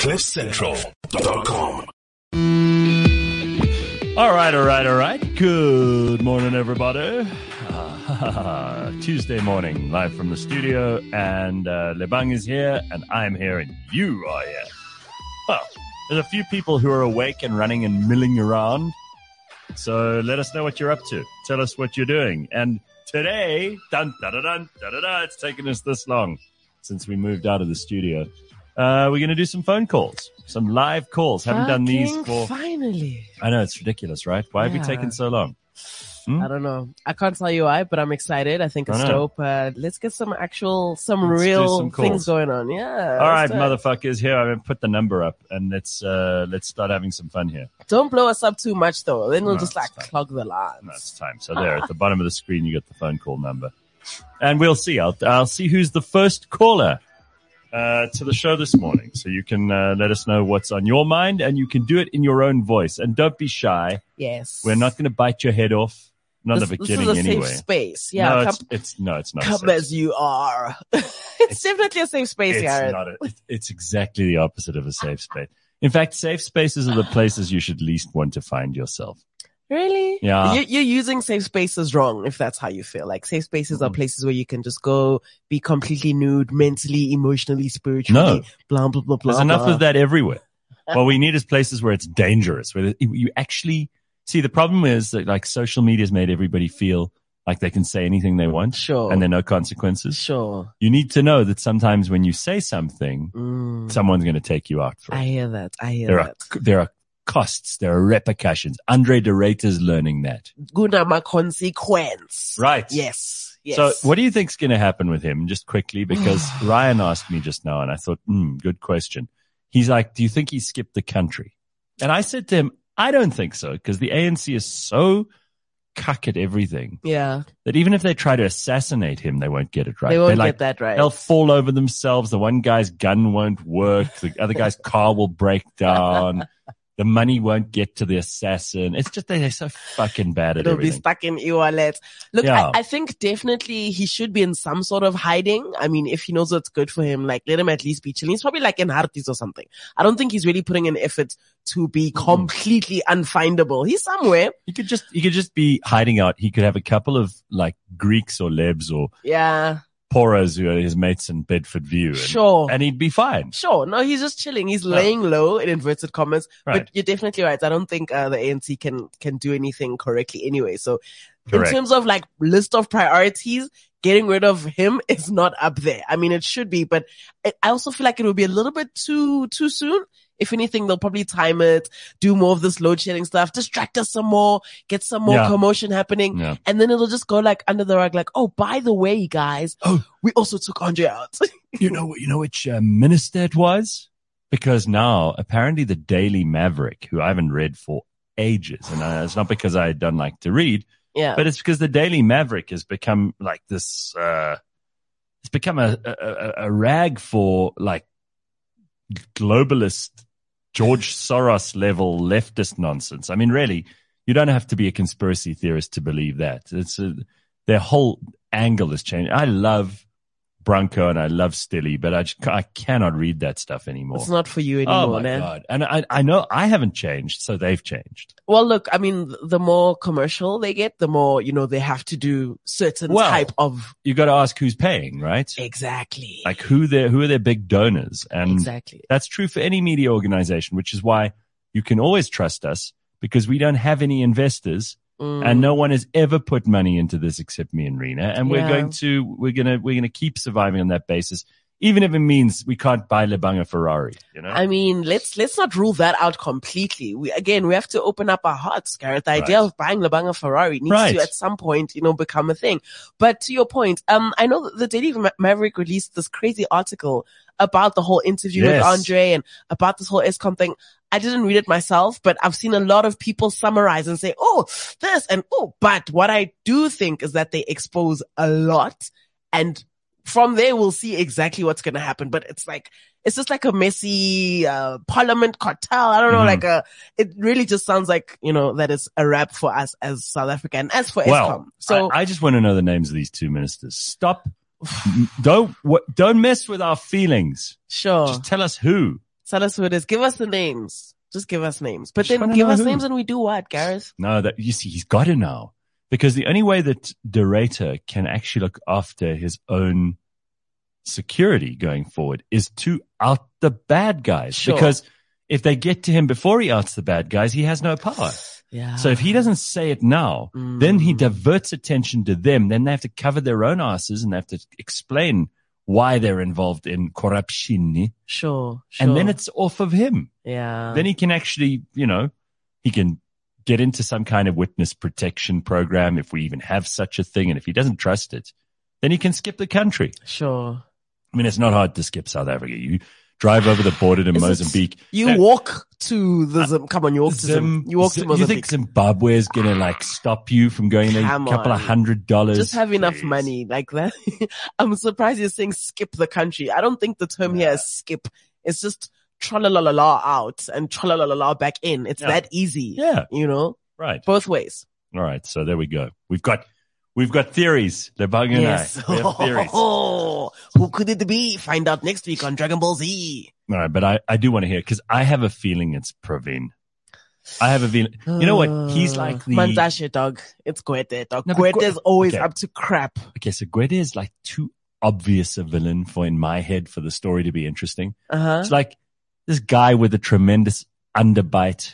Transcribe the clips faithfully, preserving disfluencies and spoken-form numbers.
cliff central dot com. All right, all right, all right. Good morning, everybody. Uh, Tuesday morning, live from the studio, and uh, Lebang is here, and I'm here, and you are here. Well, there's a few people who are awake and running and milling around, so let us know what you're up to. Tell us what you're doing. And today, dun, dun, dun, dun, dun, dun, dun, it's taken us this long since we moved out of the studio. Uh, we're going to do some phone calls, some live calls. Haven't Fucking done these for... Finally. I know, it's ridiculous, right? Why have Yeah. we taken so long? Hmm? I don't know. I can't tell you why, but I'm excited. I think it's I know. dope. Uh, let's get some actual, some Let's do real some calls. things going on. Yeah. All right, let's do it. motherfuckers, here. I'm going to put the number up, and let's uh, let's start having some fun here. Don't blow us up too much, though. Then we'll No, just like it's fine. clog the lines. No, it's time. So there, at the bottom of the screen, you get the phone call number. And we'll see. I'll, I'll see who's the first caller uh, to the show this morning. So you can uh, let us know what's on your mind, and you can do it in your own voice. And don't be shy. Yes. We're not going to bite your head off. None This, of it this kidding is a anyway. safe space. Yeah. no, come it's, it's no, it's not. come safe. as you are. it's, definitely a safe space, It's Garrett. not. A, it's, it's exactly the opposite of a safe space. In fact, safe spaces are the places you should least want to find yourself. Really? Yeah. You, you're using safe spaces wrong if that's how you feel. Like safe spaces are Mhm. places where you can just go be completely nude, mentally, emotionally, spiritually, No. blah, blah, blah, blah. There's enough blah. of that everywhere. What we need is places where it's dangerous, where you actually see. The problem is that like social media has made everybody feel like they can say anything they want, Sure. and there are no consequences. Sure. You need to know that sometimes when you say something, Mm, someone's going to take you out for I it. hear that. I hear There are that. there are costs, there are repercussions. Andre de Ruyter's learning that. Gunama consequence. Right. Yes. Yes. So what do you think's going to happen with him? Just quickly, because Ryan asked me just now, and I thought, hmm, good question. He's like, do you think he skipped the country? And I said to him, I don't think so, because the A N C is so cuck at everything Yeah. that even if they try to assassinate him, they won't get it right. They won't They're get like, that right. they'll fall over themselves. The one guy's gun won't work. The other guy's car will break down. The money won't get to the assassin. It's just they're so fucking bad at It'll be everything. stuck in e-wallet. Look, Yeah. I, I think definitely he should be in some sort of hiding. I mean, if he knows what's good for him, like let him at least be chilling. He's probably like in Hartis or something. I don't think he's really putting an effort to be completely unfindable. He's somewhere. He could just he could just be hiding out. He could have a couple of like Greeks or Lebs or Yeah. Poras who are his mates in Bedford View, and, Sure. and he'd be fine. Sure. No, he's just chilling. He's laying low in inverted commas. Right. But you're definitely right. I don't think uh, the A N C can can do anything correctly anyway. So Correct. in terms of like list of priorities, getting rid of him is not up there. I mean, it should be, but it, I also feel like it would be a little bit too too soon. If anything, they'll probably time it, do more of this load shedding stuff, distract us some more, get some more Yeah. commotion happening. Yeah. And then it'll just go like under the rug, like, oh, by the way, guys, Oh. we also took Andre out. You know, you know which uh, minister it was? Because now apparently the Daily Maverick, who I haven't read for ages, and uh, it's not because I don't like to read, Yeah. but it's because the Daily Maverick has become like this. Uh, it's become a, a, a- a rag for like globalist George Soros level leftist nonsense. I mean, really, you don't have to be a conspiracy theorist to believe that. It's a, their whole angle has changed. I love Branko and I love Stilly, but I just, I cannot read that stuff anymore. It's not for you Oh anymore, my man. God. And I, I know I haven't changed, so they've changed. Well, look, I mean, the more commercial they get, the more, you know, they have to do certain Well, type of. You got to ask who's paying, right? Exactly. Like who their, who are their big donors? And Exactly. that's true for any media organization, which is why you can always trust us because we don't have any investors. Mm. And no one has ever put money into this except me and Rena. And we're Yeah. going to, we're going to, we're going to keep surviving on that basis, even if it means we can't buy Lebang a Ferrari, you know? I mean, let's, let's not rule that out completely. We, again, we have to open up our hearts, Garrett. The idea Right. of buying Lebang a Ferrari needs Right. to at some point, you know, become a thing. But to your point, um, I know that the Daily Ma- Maverick released this crazy article about the whole interview Yes. with Andre and about this whole ESCOM thing. I didn't read it myself, but I've seen a lot of people summarize and say, oh, this and oh, but what I do think is that they expose a lot, and from there we'll see exactly what's going to happen. But it's like, it's just like a messy, uh, parliament cartel. I don't know, Mhm. like a, it really just sounds like, you know, that is a wrap for us as South Africa and as for Well, ESCOM. So I, I just want to know the names of these two ministers. Stop. don't, what, don't mess with our feelings. sure. Just tell us who. Tell us who it is. Give us the names. Just give us names. But Just then wanna give know us who. names and we do what, Gareth? No, that you see, he's got to know. Because the only way that De Ruyter can actually look after his own security going forward is to out the bad guys. Sure. Because if they get to him before he outs the bad guys, he has no power. Yeah. So if he doesn't say it now, Mm. then he diverts attention to them. Then they have to cover their own asses and they have to explain why they're involved in corruption. Sure, sure. And then it's off of him. yeah. Then he can actually, you know, he can get into some kind of witness protection program if we even have such a thing. And if he doesn't trust it, then he can skip the country. Sure. I mean, it's not hard to skip South Africa. You drive over the border to Is it- Mozambique. You Uh, walk to the Zim. Come on, you walk to Zim. Zim- You walk to Zim- you think Mozambique. Zimbabwe is going to like stop you from going there? A Come couple of on. hundred dollars. Just have enough Please. money like that. I'm surprised you're saying skip the country. I don't think the term here is skip. It's just tra-la-la-la-la out and tra-la-la-la-la back in. It's Yeah. that easy. Yeah. You know, Right. both ways. All right. So there we go. We've got, we've got theories. Lebang and Yes. I. We have theories. Who could it be? Find out next week on Dragon Ball Z. All right. But I, I do want to hear because I have a feeling it's Praveen. I have a feeling. You know what? He's like the. Manzashe, dog. It's Gwete, dog. No, but Gwete is Gwe- always okay. up to crap. Okay. So Gwede is like too obvious a villain for in my head for the story to be interesting. Uh-huh. It's like this guy with a tremendous underbite.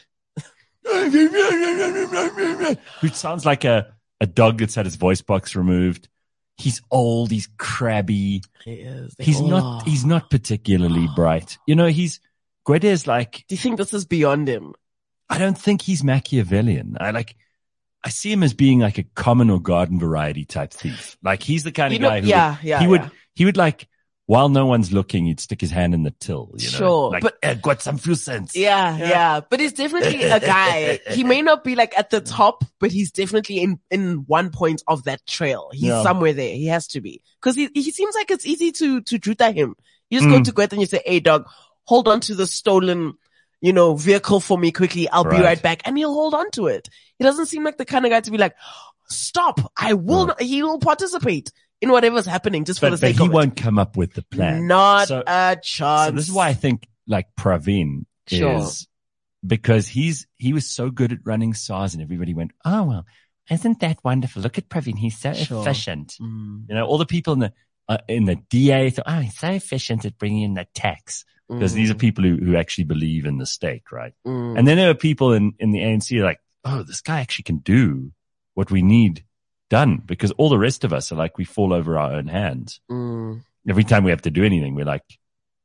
Who sounds like a, a dog that's had his voice box removed. He's old. He's crabby. He is. They He's all not, are. he's not particularly bright. You know, he's, Gwede is like, Do you think this is beyond him? I don't think he's Machiavellian. I like, I see him as being like a common or garden variety type thief. Like he's the kind You of know- guy who yeah, would, yeah, he would, yeah. he would like, while no one's looking, he'd stick his hand in the till, you know, Sure, like, but- "Eh, got some few cents. Yeah, yeah, But he's definitely a guy. He may not be like at the top, but he's definitely in, in one point of that trail. He's Yeah. somewhere there. He has to be. Cause he, he seems like it's easy to, to juta him. You just go Mm. to Gwet and you say, hey dog, hold on to the stolen, you know, vehicle for me quickly. I'll be Right. right back. And he'll hold on to it. He doesn't seem like the kind of guy to be like, stop. I will Mm. not, he will participate in whatever's happening just for But, the but sake he of it. won't come up with the plan. Not So- a chance. So this is why I think like Praveen Sure. is because he's, he was so good at running S A R S and everybody went, oh, well, isn't that wonderful? Look at Praveen. He's so Sure. efficient. Mm, You know, all the people in the, uh, in the D A thought, oh, he's so efficient at bringing in the tax because mm, these are people who, who actually believe in the state, right? mm. And then there are people in, in the A N C like, oh, this guy actually can do what we need done because all the rest of us are like, we fall over our own hands. Mm. Every time we have to do anything, we're like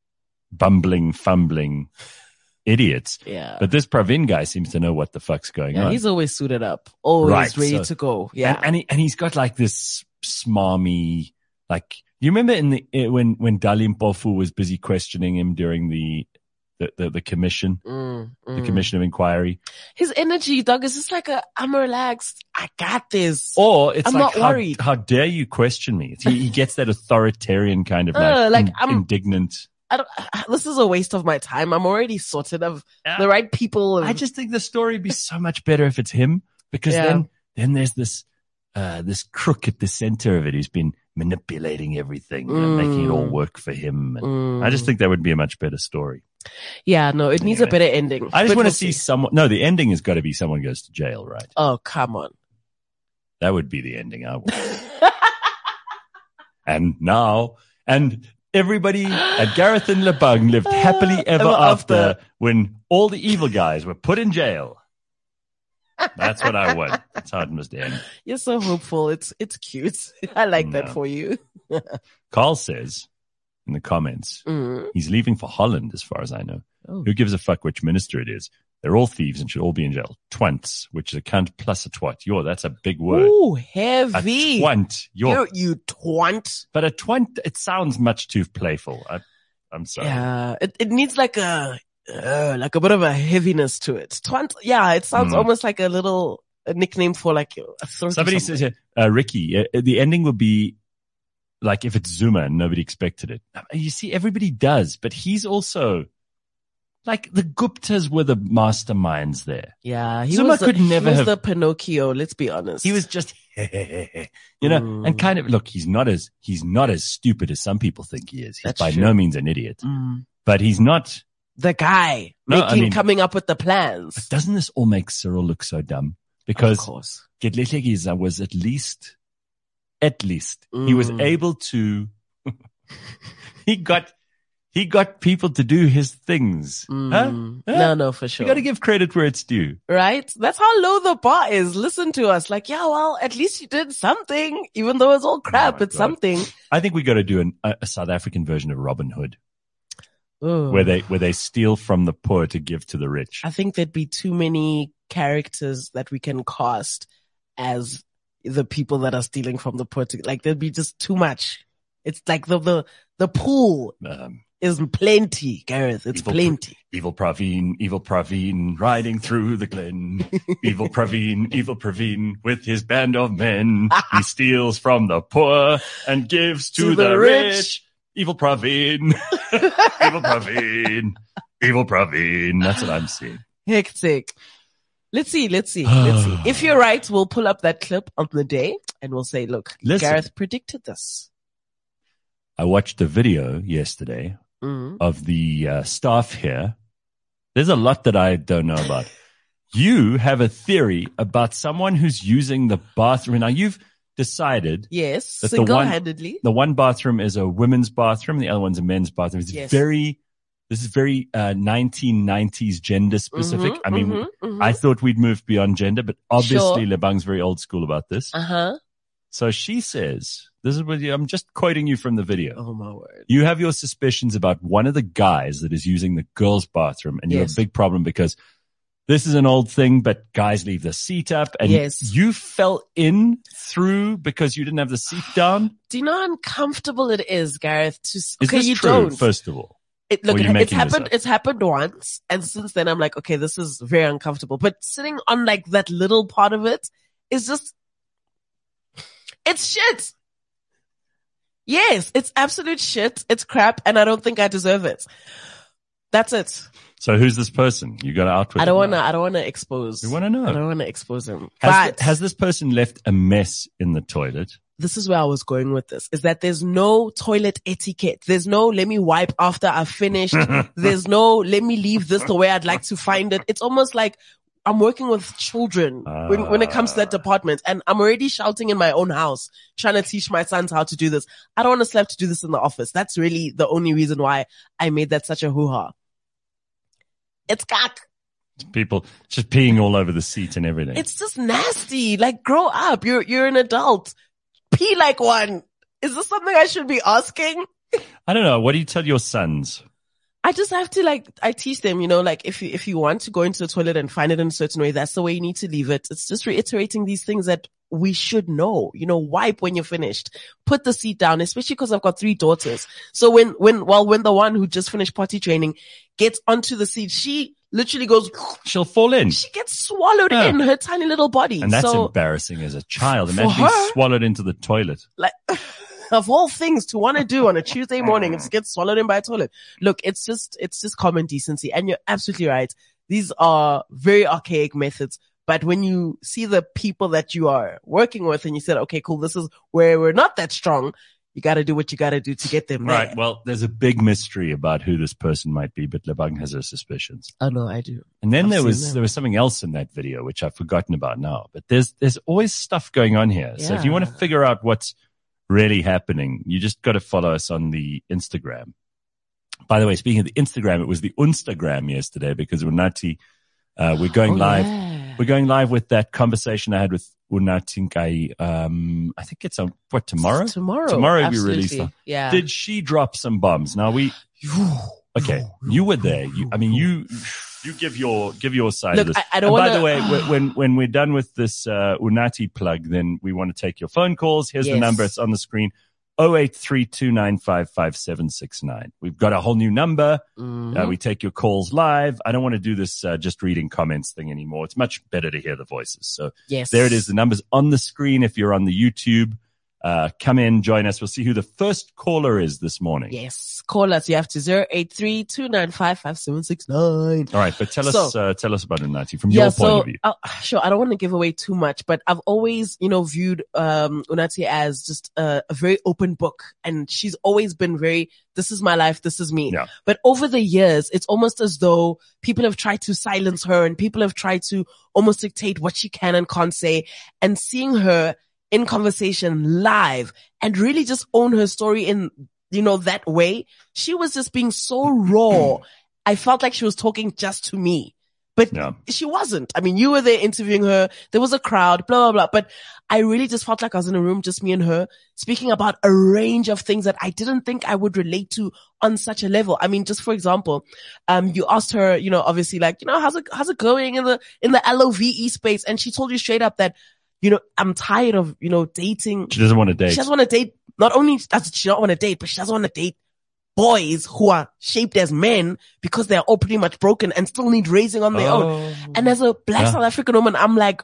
bumbling, fumbling idiots. Yeah. But this Praveen guy seems to know what the fuck's going Yeah, on. he's always suited up, always Right, ready so- to go. Yeah. And, and, he, and he's got like this smarmy, like, you remember in the, eh, when, when Dali Mpofu was busy questioning him during the, the, the, the commission, Mm, the mm. commission of inquiry, His energy, dog, is just like a, I'm relaxed. I got this. or it's I'm like, not how, worried. how dare you question me? He, he gets that authoritarian kind of like, Uh, like, in- I'm- indignant. I don't, this is a waste of my time. I'm already sorted of Yeah. the right people. I just think the story would be so much better if it's him because Yeah. then, then there's this, uh, this crook at the center of it who's been manipulating everything and making it all Mm. work for him. And Mm. I just think that would be a much better story. yeah, no, it needs a Anyway. better ending. I just But want to we'll see someone. No, the ending has got to be someone goes to jail, right? Oh, come on. That would be the ending I want. And now, and everybody at Gareth and Lebang lived happily ever, Ever after, after. when all the evil guys were put in jail. That's what I want. That's how it must end. You're so hopeful. It's, it's cute. I like that No. for you. Carl says in the comments, Mm. he's leaving for Holland, as far as I know. Oh. Who gives a fuck which minister it is? They're all thieves and should all be in jail. Twants, which is a cunt plus a twat. Yo, that's a big word. Ooh, A heavy. twant. Yo. You, you twant. But a twant, it sounds much too playful. I, I'm sorry. Yeah, it, it needs like a, uh, like a bit of a heaviness to it. Twant, yeah, it sounds Mm. almost like a little a nickname for like a throat or Somebody something. says here, uh, Ricky, uh, the ending will be like if it's Zuma and nobody expected it. You see, everybody does, but he's also like the Guptas were the masterminds there. Yeah, he Zuma was the, could never he was have- the Pinocchio. Let's be honest. He was just, you know, Mm. and kind of look, he's not as, he's not as stupid as some people think he is. He's That's by true. no means an idiot, Mm, but he's not the guy No, making, I mean- coming up with the plans. Doesn't this all make Cyril look so dumb? Of Because course. Gedlegiza was at least, at least, he was Mm. able to, he got, he got people to do his things. Mm. Huh? Huh? No, no, for sure. You got to give credit where it's due. Right? That's how low the bar is. Listen to us. Like, yeah, well, at least you did something, even though it's all crap. my it's God. something. I think we got to do an, a, a South African version of Robin Hood, Ooh. where they where they steal from the poor to give to the rich. I think there'd be too many characters that we can cast as the people that are stealing from the poor. To, like, there'd be just too much. It's like the the the pool Um, is plenty, Gareth. It's Evil plenty. evil Praveen, evil Praveen, riding through the glen. Evil Praveen, evil Praveen, with his band of men, he steals from the poor and gives to, To the, the rich. rich. Evil Praveen, evil Praveen, evil Praveen. That's what I'm seeing. Hectic. Let's see, let's see, let's see. If you're right, we'll pull up that clip on the day and we'll say, look, Listen. Gareth predicted this. I watched a video yesterday Mm. of the uh, staff here. There's a lot that I don't know about. You have a theory about someone who's using the bathroom. Now you've decided Yes, That the one- single-handedly. the one bathroom is a women's bathroom, the other one's a men's bathroom. It's Yes. very, this is very uh, nineteen nineties gender specific. Mhm, I mean, mhm, mhm. I thought we'd moved beyond gender, but obviously Sure. Lebang's very old school about this. Uh-huh. So she says, this is what you, I'm just quoting you from the video. Oh my word. You have your suspicions about one of the guys that is using the girls' bathroom, and you have Yes. a big problem because this is an old thing, but guys leave the seat up, and Yes. you fell in through because you didn't have the seat down. Do you know how uncomfortable it is, Gareth? To s- Is okay, this you true, don't. first of all? It, look, or are you it- it's making this happened. up? It's happened once, and since then I'm like, okay, this is very uncomfortable. But sitting on like that little part of it is just, it's shit. Yes, it's absolute shit. It's crap, and I don't think I deserve it. That's it. So who's this person? You got to outwit. I don't him want to. now. I don't want to expose. We want to know. I don't want to expose him. Has, but th- has this person left a mess in the toilet? this is where I was going with this, is that there's no toilet etiquette. There's no, let me wipe after I've finished. There's no, let me leave this the way I'd like to find it. It's almost like I'm working with children when, when it comes to that department, and I'm already shouting in my own house, trying to teach my sons how to do this. I don't want to have to do this in the office. That's really the only reason why I made that such a hoo-ha. It's cock. People just peeing all over the seat and everything. It's just nasty. Like, grow up. You're, you're an adult. Pee like one. Is this something I should be asking? I don't know. What do you tell your sons? I just have to like, I teach them, you know, like if you, if you want to go into the toilet and find it in a certain way, that's the way you need to leave it. It's just reiterating these things that we should know, you know, wipe when you're finished, put the seat down, especially because I've got three daughters. So when, when, well, when the one who just finished potty training gets onto the seat, she literally goes, She'll fall in. she gets swallowed Yeah. in her tiny little body. And that's so embarrassing as a child. For Imagine being her- swallowed into the toilet. like, of all things to want to do on a Tuesday morning, it's get swallowed in by a toilet. Look, it's just, it's just common decency. And you're absolutely right. These are very archaic methods. But when you see the people that you are working with and you said, okay, cool, this is where we're not that strong, you got to do what you got to do to get them there. Right. Well, there's a big mystery about who this person might be, but Lebang has her suspicions. Oh no, I do. And then I've there seen was them. there was something else in that video which I've forgotten about now. But there's there's always stuff going on here. So if you want to Yeah. figure out what's really happening, you just got to follow us on the Instagram. By the way, speaking of the Instagram, it was the Instagram yesterday because Unati, uh, we're going Oh, live. yeah. We're going live with that conversation I had with Unatinkai. Um, I think it's on what tomorrow. Tomorrow. Tomorrow we Absolutely. release them. Yeah. Did she drop some bombs? Now we. Okay, you were there. You, I mean, you you give your give your side Look, of this. I- I don't and by wanna- the way, wh- when when we're done with this uh, Unati plug, then we want to take your phone calls. Here's the Yes. number. It's on the screen. oh eight three two nine five five seven six nine. We've got a whole new number. Mhm. Uh, we take your calls live. I don't want to do this uh, just reading comments thing anymore. It's much better to hear the voices. So Yes. there it is. The number's on the screen if you're on the YouTube. Uh, come in, join us. We'll see who the first caller is this morning. Yes. Call us. You have to zero eight three, two nine five, five seven six nine. All right, but tell So- us, uh, tell us about Unathi from Yeah, your point so, of view. uh, sure, I don't want to give away too much, but I've always, you know, viewed, um, Unathi as just a, a very open book, and she's always been very, this is my life, this is me. Yeah. But over the years, it's almost as though people have tried to silence her and people have tried to almost dictate what she can and can't say, and seeing her in conversation live and really just own her story in, you know, that way. She was just being so raw. I felt like she was talking just to me, but Yeah. she wasn't. I mean, you were there interviewing her. There was a crowd, blah, blah, blah. But I really just felt like I was in a room, just me and her, speaking about a range of things that I didn't think I would relate to on such a level. I mean, just for example, um, you asked her, you know, obviously like, you know, how's it, how's it going in the, in the L O V E space? And she told you straight up that, you know, I'm tired of, you know, dating. She doesn't want to date. She doesn't want to date. Not only does she not want to date, but she doesn't want to date boys who are shaped as men because they're all pretty much broken and still need raising on their own. Oh. And as a black Yeah. South African woman, I'm like,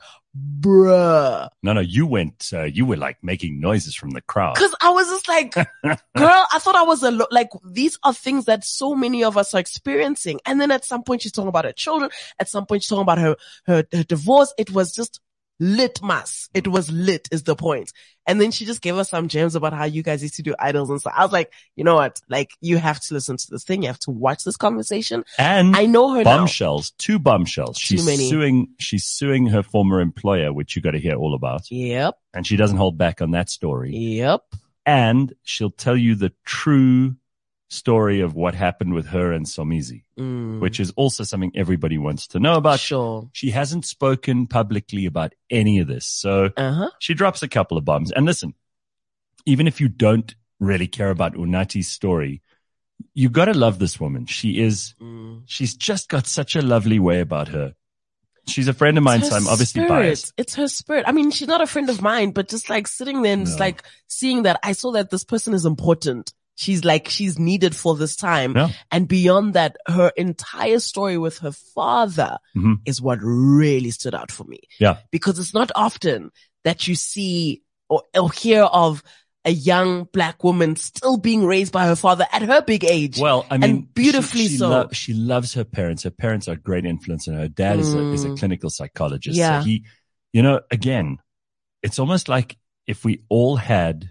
bruh. No, no, you went, uh, you were like making noises from the crowd. Cause I was just like, girl, I thought I was a lo- like, these are things that so many of us are experiencing. And then at some point she's talking about her children. At some point she's talking about her, her, her divorce. It was just litmus. It was lit is the point. And then she just gave us some gems about how you guys used to do idols and stuff. I was like, you know what? Like, you have to listen to this thing. You have to watch this conversation. And I know her now. bombshells, two bombshells. Too She's many. suing, she's suing her former employer, which you got to hear all about. Yep. And she doesn't hold back on that story. Yep. And she'll tell you the true story of what happened with her and Somizi, Mm. which is also something everybody wants to know about. Sure. She hasn't spoken publicly about any of this. So Uh-huh. she drops a couple of bombs. And listen, even if you don't really care about Unati's story, you got to love this woman. She is, Mm. she's just got such a lovely way about her. She's a friend of mine, It's so her I'm obviously spirit. biased. It's her spirit. I mean, she's not a friend of mine, but just like sitting there and just No. like seeing that I saw that this person is important. She's like, she's needed for this time. Yeah. And beyond that, her entire story with her father Mhm. is what really stood out for me. Yeah. Because it's not often that you see or, or hear of a young black woman still being raised by her father at her big age. Well, I mean, And beautifully she, she so. lo- she loves her parents. Her parents are a great influence on her. Her dad is, a, is a Mm. clinical psychologist. Yeah. So he, you know, again, it's almost like if we all had,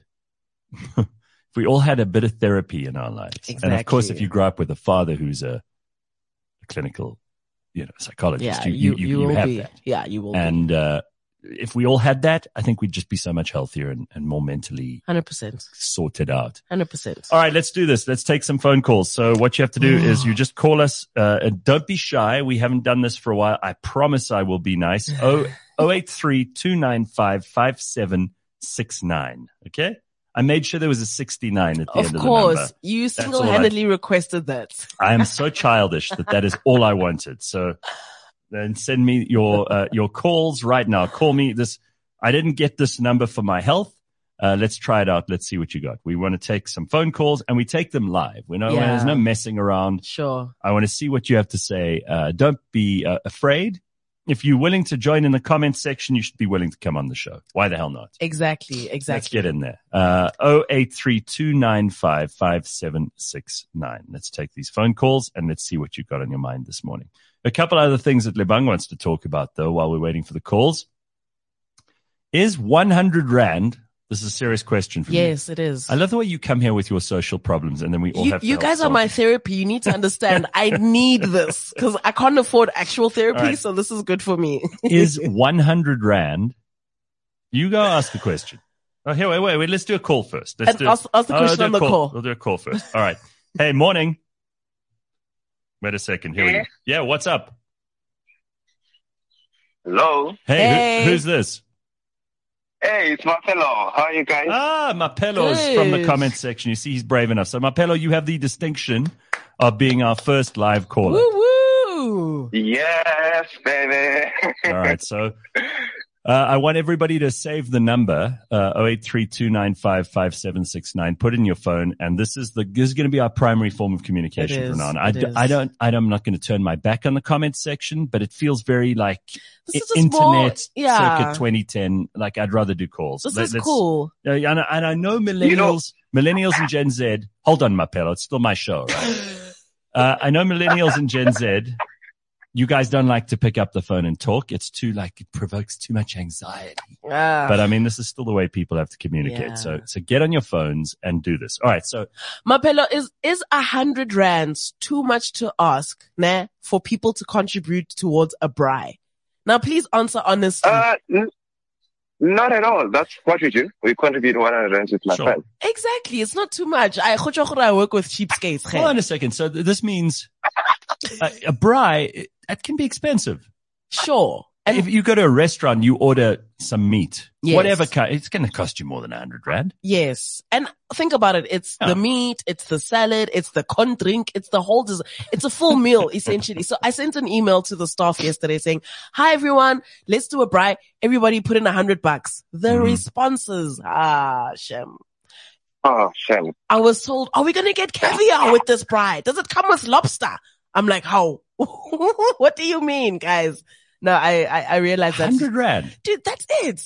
if we all had a bit of therapy in our lives. And of course, Exactly. if you grow up with a father who's a, a clinical, you know, psychologist, yeah, you, you, you, you, you will have be. that. Yeah, you will And, uh, if we all had that, I think we'd just be so much healthier and, and more mentally be. one hundred percent. sorted out. one hundred percent. All right, let's do this. Let's take some phone calls. So what you have to do is you just call us. Uh, and don't be shy. We haven't done this for a while. I promise I will be nice. Oh, oh eight three, two nine five, five seven six nine. Okay. I made sure there was a sixty-nine at the Of end of course, the number. you all I- single-handedly requested that. I am so childish that that is all I wanted. So then send me your, uh, your calls right now. Call me this. I didn't get this number for my health. Uh, let's try it out. Let's see what you got. We want to take some phone calls and we take them live. We know Yeah. there's no messing around. Sure. I want to see what you have to say. Uh, don't be uh, afraid. If you're willing to join in the comment section, you should be willing to come on the show. Why the hell not? Exactly. Let's Exactly. get in there. Uh, oh eight three, two nine five, five seven six nine. Let's take these phone calls and let's see what you've got on your mind this morning. A couple other things that Lebang wants to talk about though, while we're waiting for the calls. Is one hundred rand, this is a serious question for me. Yes, it is. I love the way you come here with your social problems and then we all You, have to you help guys are solve my them. therapy. You need to understand. I need this because I can't afford actual therapy. All right. So this is good for me. Is one hundred rand, you go ask the question. Oh, here, wait, wait, wait. Let's do a call first. Let's And do ask- ask the oh, question do a on the call. We'll do a call first. All right. Hey, morning. Wait a second. Here we go. Yeah. Yeah, what's up? Hello. Hey, Hey. Who, who's this? Hey, it's Marcelo. How are you guys? Ah, Mapello's from the Good. comment section. You see, he's brave enough. So, Mapello, you have the distinction of being our first live caller. Woo woo. Yes, baby. All right. So, Uh, I want everybody to save the number, uh, oh eight three two nine five five seven six nine. Put it in your phone. And this is the, this is going to be our primary form of communication from now on. I, it d- is. I don't, I don't, I'm not going to turn my back on the comments section, but it feels very like This I- is just internet more- yeah. circa twenty ten. Like I'd rather do calls. This Let- is let's- cool. Uh, and, I, and I know millennials, millennials and Gen Z. Hold on, Mapello. It's still my show, right? Uh, I know millennials and Gen Z. You guys don't like to pick up the phone and talk. It's too like, it provokes too much anxiety. Ah. But I mean, this is still the way people have to communicate. Yeah. So, so get on your phones and do this. All right. So Mapello, is, is a hundred rands too much to ask, nah, for people to contribute towards a braai? Now, please answer honestly. Uh, n- not at all. That's what we do. We contribute one hundred rands with my Sure. friends. Exactly. It's not too much. I, I work with cheapskates. hold on a second. So th- this means a, a braai, it- that can be expensive. Sure. And If you go to a restaurant, you order some meat, Yes. whatever, ki- it's going to cost you more than a hundred rand. yes. And think about it. It's Yeah. the meat, it's the salad, it's the con drink, it's the whole, des- it's a full meal essentially. So I sent an email to the staff yesterday saying, hi everyone, let's do a braai. Everybody put in a hundred bucks. The Mhm. responses, ah, Shem. Oh, shame. I was told, are we going to get caviar with this braai? Does it come with lobster? I'm like, how? What do you mean, guys? No, I, I, I realized that, Hundred rand. dude, that's it.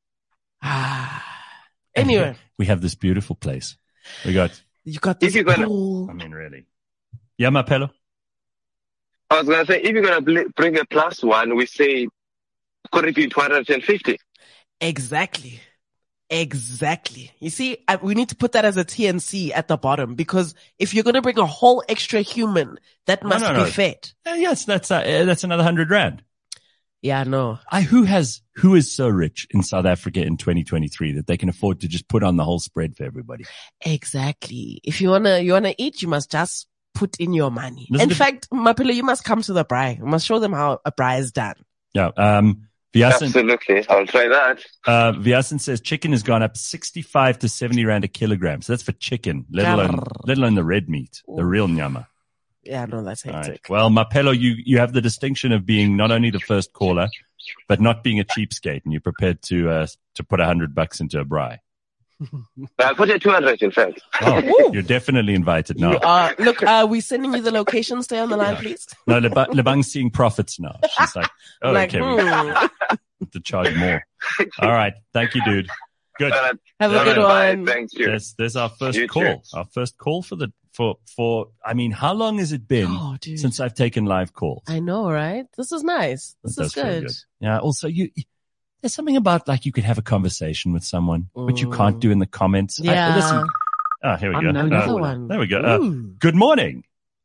Ah. Anyway, We have this beautiful place. We got, you got this If you're gonna- pool. I mean, really. Yeah, Mapello. I was going to say, if you're going to bl- bring a plus one, we say contribute one hundred fifty. Exactly. Exactly. You see, I, we need to put that as a T N C at the bottom because if you're going to bring a whole extra human, that No, must no, be no. fed. Uh, yes, that's, uh, that's another hundred rand. Yeah, no. I, who has, who is so rich in South Africa in twenty twenty-three that they can afford to just put on the whole spread for everybody? Exactly. If you wanna, you wanna eat, you must just put in your money. Listen in to- fact, Mapilo, you must come to the braai. You must show them how a braai is done. Yeah. Um, Vyasan, Absolutely. I'll try that. uh, Vyasan says chicken has gone up sixty-five to seventy rand a kilogram. So that's for chicken, let alone, Grrr. let alone the red meat, the real nyama. Yeah, no, that's All hectic. right. Well, Mapello, you, you have the distinction of being not only the first caller, but not being a cheapskate, and you're prepared to, uh, to put a hundred bucks into a braai. I'll put it two hundred, in fact. Oh, you're definitely invited now. You are, look, uh, we sending you the location. Stay on the line, please. No, Leba- Lebang's seeing profits now. She's like, oh, like, okay, we hmm. have to charge more. All right. Thank you, dude. Good. Uh, Have a All good right. one. Thank you. There's, there's our first You call. too. Our first call for the, for, for, I mean, how long has it been Oh, dude. since I've taken live calls? I know, right? This is nice. This That is does feel good. Yeah. Also, you, there's something about like you could have a conversation with someone, which you Mm. can't do in the comments. I- Yeah. listen. Oh, here we go. Another Uh, one. There we go. Uh, Ooh. good morning.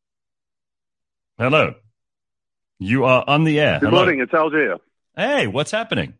Hello. You are on the air. Good Hello. morning, it's Algier. Hey, what's happening?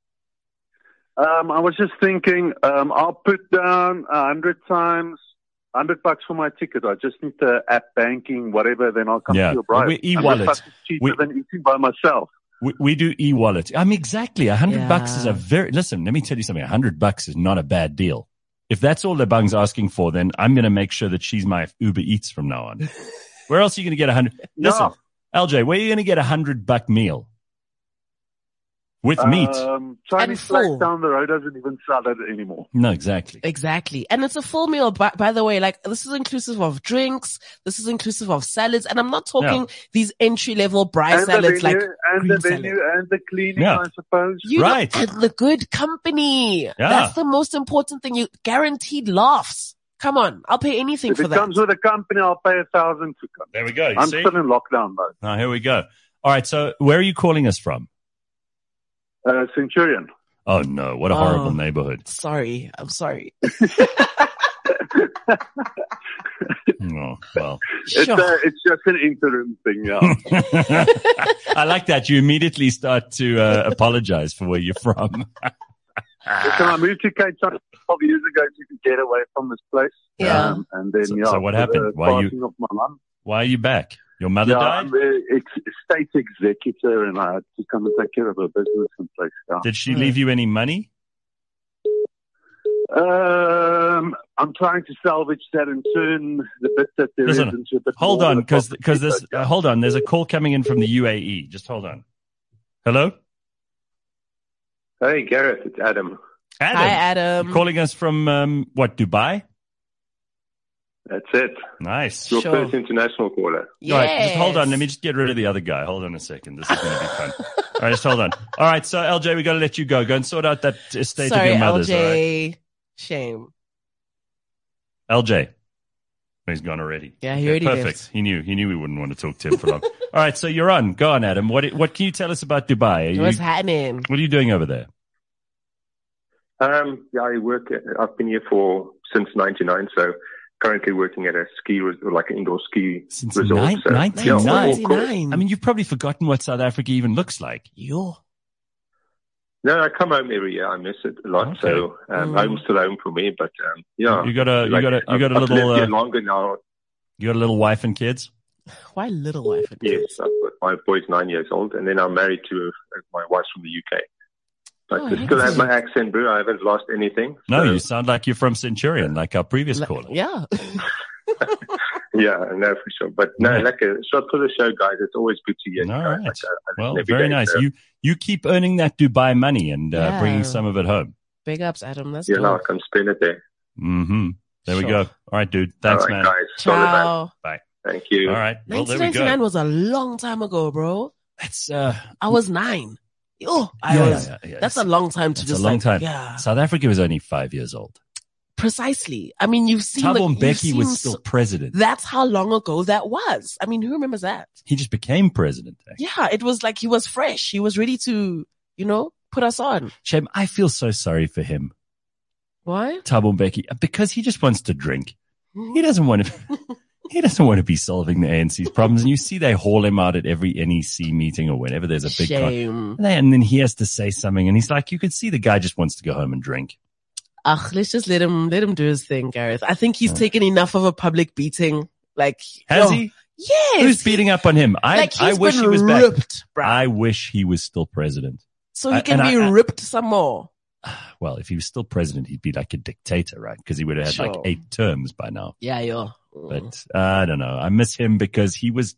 Um, I was just thinking, um, I'll put down a hundred times, hundred bucks for my ticket. I just need the app banking, whatever, then I'll come Yeah. to your bribe. We- e-wallet. It's cheaper We- than eating by myself. We, we do e-wallet. I mean, exactly. A hundred Yeah. bucks is a very, listen, let me tell you something. A hundred bucks is not a bad deal. If that's all Lebang's asking for, then I'm going to make sure that she's my Uber Eats from now on. Where else are you going to get a hundred? Listen, No. L J, where are you going to get a hundred buck meal? With meat? Um, Chinese And place full. down the road doesn't even sell it anymore. No, exactly. Exactly. And it's a full meal, by, by the way. Like, this is inclusive of drinks. This is inclusive of salads. And I'm not talking these entry level braai And the salads venue, like and green the venue, salad. and the cleaning, Yeah. I suppose. You Right. know, and the good company. That's the most important thing. You guaranteed laughs. Come on. I'll pay anything If for it that. comes with a company, I'll pay a thousand to come. There we go. You I'm see? still in lockdown though. Oh, here we go. All right. So where are you calling us from? Uh, Centurion. Oh no. What a Oh. horrible neighborhood. Sorry. I'm sorry. Oh, well. It's, Sure. uh, it's just an interim thing, yeah. I like that. You immediately start to uh, apologize for where you're from. So I moved to Cape Town twelve years ago to get away from this place. Yeah. Um, and then, So- yeah. so what for happened? the Why you- passing of my mum. Why are you back? Your mother Yeah, died? I'm a ex- state executor and I had to come and take care of her business and place. Yeah. Did she leave you any money? Um, I'm trying to salvage that and turn the bit that there is Listen, into a bit Hold more on, of a because property, because this but, uh, hold on. There's a call coming in from the U A E. Just hold on. Hello. Hey, Gareth, it's Adam. Adam. Hi, Adam. You're calling us from, um, what, Dubai? That's it. Nice. Your Sure. first international caller. Yes. All right, just hold on. Let me just get rid of the other guy. Hold on a second. This is going to be fun. All right, just hold on. All right, so L J, we got to let you go. Go and sort out that estate Sorry, of your mother's. L J. All right? Shame. L J. He's gone already. Yeah, he Okay, already perfect. left. He knew. He knew we wouldn't want to talk to him for long. All right, so you're on. Go on, Adam. What What can you tell us about Dubai? Are you, What's happening? what are you doing over there? Um, yeah, I work. At, I've been here for since ninety-nine, so currently working at a ski resort, like an indoor ski Since resort. nine- so, ninety-nine? yeah, all- all cool. ninety-nine. I mean, you've probably forgotten what South Africa even looks like. Yo. No, I come home every year. I miss it a lot. Okay. So um, Mm. home's still home for me, but um, yeah, You got a, you like, got a, you I've- got a I've little, lived here uh, longer now. you got a little wife and kids. Why little wife? and Yes, kids? I've got, my boy's nine years old, and then I'm married to uh, my wife's from the U K. But Oh, I still have excellent. my accent, bro. I haven't lost anything. No, So, you sound like you're from Centurion, like our previous Like- caller. Yeah. yeah, I know for sure. But no, Yeah. like a shot for the show, guys. It's always good to hear you All guys. right. Like, uh, I Well, listen every very day, nice. so- You you keep earning that Dubai money and uh, Yeah. bringing some of it home. Big ups, Adam. That's Yeah, now I dope. can spend it there. Mm-hmm. There we Sure. go. All right, dude. Thanks, All right, man. guys. Solid, man. Ciao. Thank you. All right. Well, there we nineteen ninety-nine go. was a long time ago, bro. That's uh, I was nine. Yo, I yeah, was. yeah, yeah, yeah. That's a long time to That's a just long like, time. yeah, South Africa was only five years old. precisely. I mean, you've seen Thabo the, you've Mbeki seen was so- still president. That's how long ago that was. I mean, who remembers that? He just became president. actually. Yeah, it was like he was fresh. He was ready to, you know, put us on. Shem, I feel so sorry for him, Why? Thabo Mbeki, because he just wants to drink. He doesn't want to. He doesn't want to be solving the A N C's problems. And you see they haul him out at every N E C meeting or whenever there's a big con- Shame. and then he has to say something and he's like, you could see the guy just wants to go home and drink. Ugh, let's just let him, let him do his thing, Gareth. I think he's Yeah. taken enough of a public beating. Like, Has yo, he? Yes. Who's beating up on him? I, Like, I he's wish been he was back. ripped, bruh. I wish he was still president. so he I- can and be I- I- ripped some more. Well, if he was still president, he'd be like a dictator, right? Because he would have had like Sure. eight terms by now. Yeah, yo. But uh, I don't know. I miss him because he was,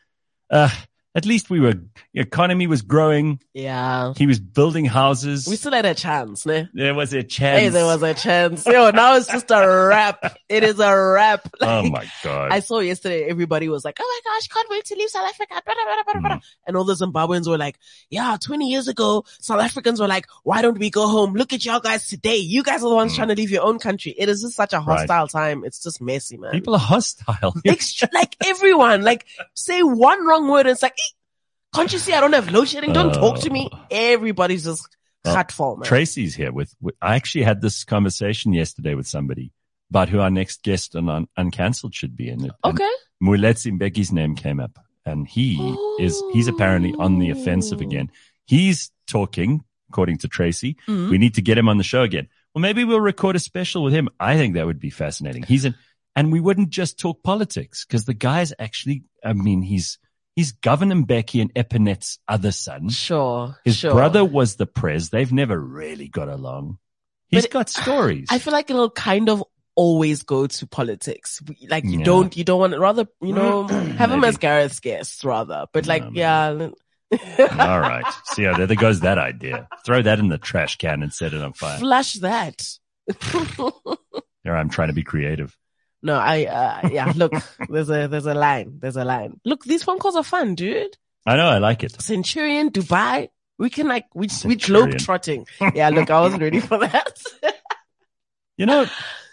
uh, at least we were, the economy was growing. Yeah. He was building houses. We still had a chance, ne? There was a chance. Hey, there was a chance. Yo, now it's just a wrap. It is a wrap. Oh Like, my God. I saw yesterday, everybody was like, oh my gosh, can't wait to leave South Africa. Blah, blah, blah, blah, blah. Mm. And all the Zimbabweans were like, yeah, twenty years ago, South Africans were like, why don't we go home? Look at y'all guys today. You guys are the ones Mm. trying to leave your own country. It is just such a Right. hostile time. It's just messy, man. People are hostile. Extra, like everyone, like say one wrong word and it's like, "Eh, can't you see I don't have load shedding? Don't talk to me. Everybody's just Well, cut for, man. Tracy's here with, with, I actually had this conversation yesterday with somebody about who our next guest on, on Uncancelled should be. And, Okay. and Muletsi Mbeki's name came up and he is, he's apparently on the offensive again. He's talking, according to Tracy. Mhm. We need to get him on the show again. Well, maybe we'll record a special with him. I think that would be fascinating. He's an, and we wouldn't just talk politics because the guy's actually, I mean, he's, he's Governor Mbeki and Epinet's other son. Sure. His sure. brother was the prez. They've never really got along. He's But got stories. I feel like it'll kind of always go to politics. We- Like you Yeah. don't, you don't want to rather, you know, have him Maybe. as Gareth's guest rather. But like, No, yeah. All right. See how there, there goes that idea. Throw that in the trash can and set it on fire. Flush that. Here I'm trying to be creative. No, I, uh, yeah, look, there's a, there's a line. There's a line. Look, these phone calls are fun, dude. I know. I like it. Centurion, Dubai. We can like, we, we Centurion. globe trotting. Yeah, look, I wasn't ready for that. You know,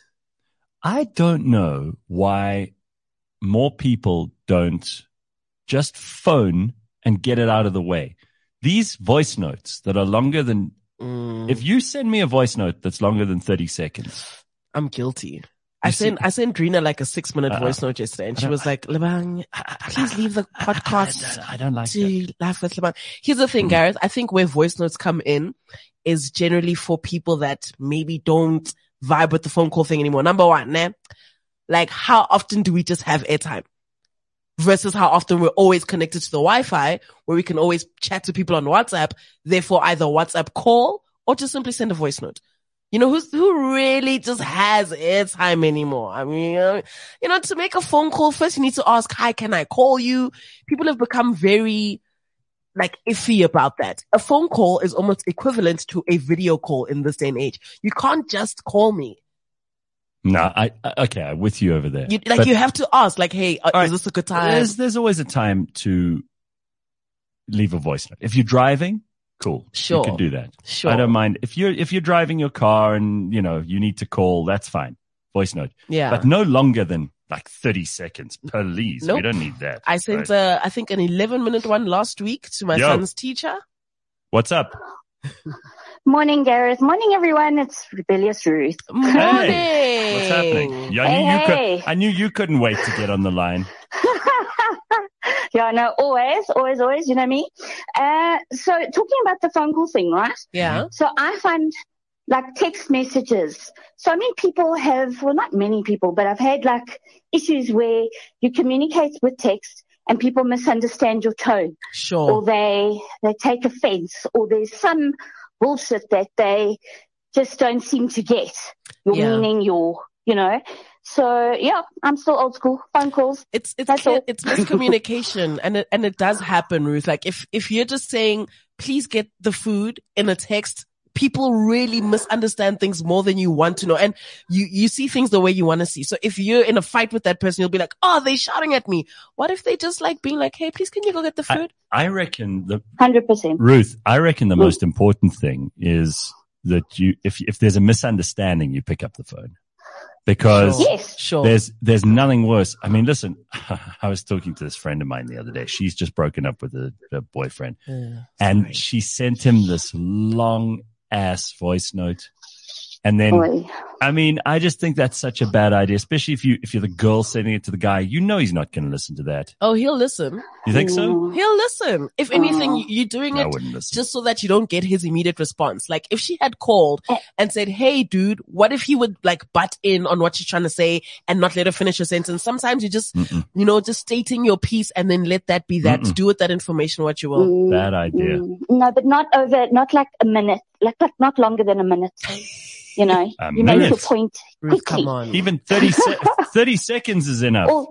I don't know why more people don't just phone and get it out of the way. These voice notes that are longer than, Mm, if you send me a voice note that's longer than thirty seconds, I'm guilty. I You see- sent, I sent Rena like a six minute Uh-uh. voice note yesterday and I she don't- was like, Lebang, please leave the podcast. I, I don't like that. to laugh with Lebang. Here's the thing, Mm. Gareth. I think where voice notes come in is generally for people that maybe don't vibe with the phone call thing anymore. Number one, né? Like how often do we just have airtime versus how often we're always connected to the Wi-Fi where we can always chat to people on WhatsApp, therefore either WhatsApp call or just simply send a voice note. You know, who's, who really just has airtime anymore? I mean, uh, you know, to make a phone call, first you need to ask, hi, can I call you? People have become very like iffy about that. A phone call is almost equivalent to a video call in this day and age. You can't just call me. No, I, I okay, I'm with you over there. You, like But you have to ask, like, hey, uh, All right. is this a good time? there's, there's always a time to leave a voice note. If you're driving, cool. Sure. You can do that. Sure. I don't mind. If you're, if you're driving your car and, you know, you need to call, that's fine. Voice note. Yeah. But no longer than like thirty seconds. Please. We Nope. don't need that. I sent, right? uh, I think an eleven minute one last week to my Yo. son's teacher. What's up? Morning, Gareth. Morning, everyone. It's Rebellious Ruth. Morning. What's happening? Yeah, I knew you Hey. could, I knew you couldn't wait to get on the line. Yeah, no, always, always, always, you know me. Uh, so talking about the phone call thing, right? Yeah. So I find like text messages. So many people have, well, not many people, but I've had like issues where you communicate with text and people misunderstand your tone, or Sure. they, they take offense, or there's some bullshit that they just don't seem to get your Yeah. meaning, your, you know. So yeah, I'm still old school. Phone calls. It's, it's, That's ki- all. it's miscommunication and it, and it does happen, Ruth. Like if, if you're just saying, please get the food in a text, people really misunderstand things more than you want to know. And you, you see things the way you want to see. So if you're in a fight with that person, you'll be like, oh, they're shouting at me. What if they just like being like, hey, please can you go get the food? I reckon the, one hundred percent. Ruth, I reckon the Mm. most important thing is that you, if, if there's a misunderstanding, you pick up the phone. Because Sure. Yes. Sure. there's, there's nothing worse. I mean, listen, I was talking to this friend of mine the other day. She's just broken up with a, a boyfriend Yeah, and sorry. she sent him this long ass voice note. And then, Boy. I mean, I just think that's such a bad idea, especially if you, if you're the girl sending it to the guy, you know, he's not going to listen to that. Oh, he'll listen. You think so? Mm. He'll listen. If anything, Oh. you- you're doing I it wouldn't listen. just so that you don't get his immediate response. Like if she had called Eh. and said, hey dude, what if he would like butt in on what she's trying to say and not let her finish her sentence? Sometimes you just, Mm-mm. you know, just stating your piece and then let that be that. Mm-mm. Do with that information what you will. Mm, Bad idea. mm. No, but not over, not like a minute, like, like not longer than a minute. You know, A you make minute? your point Ruth, quickly. come on. Even thirty, se- thirty seconds is enough. Or,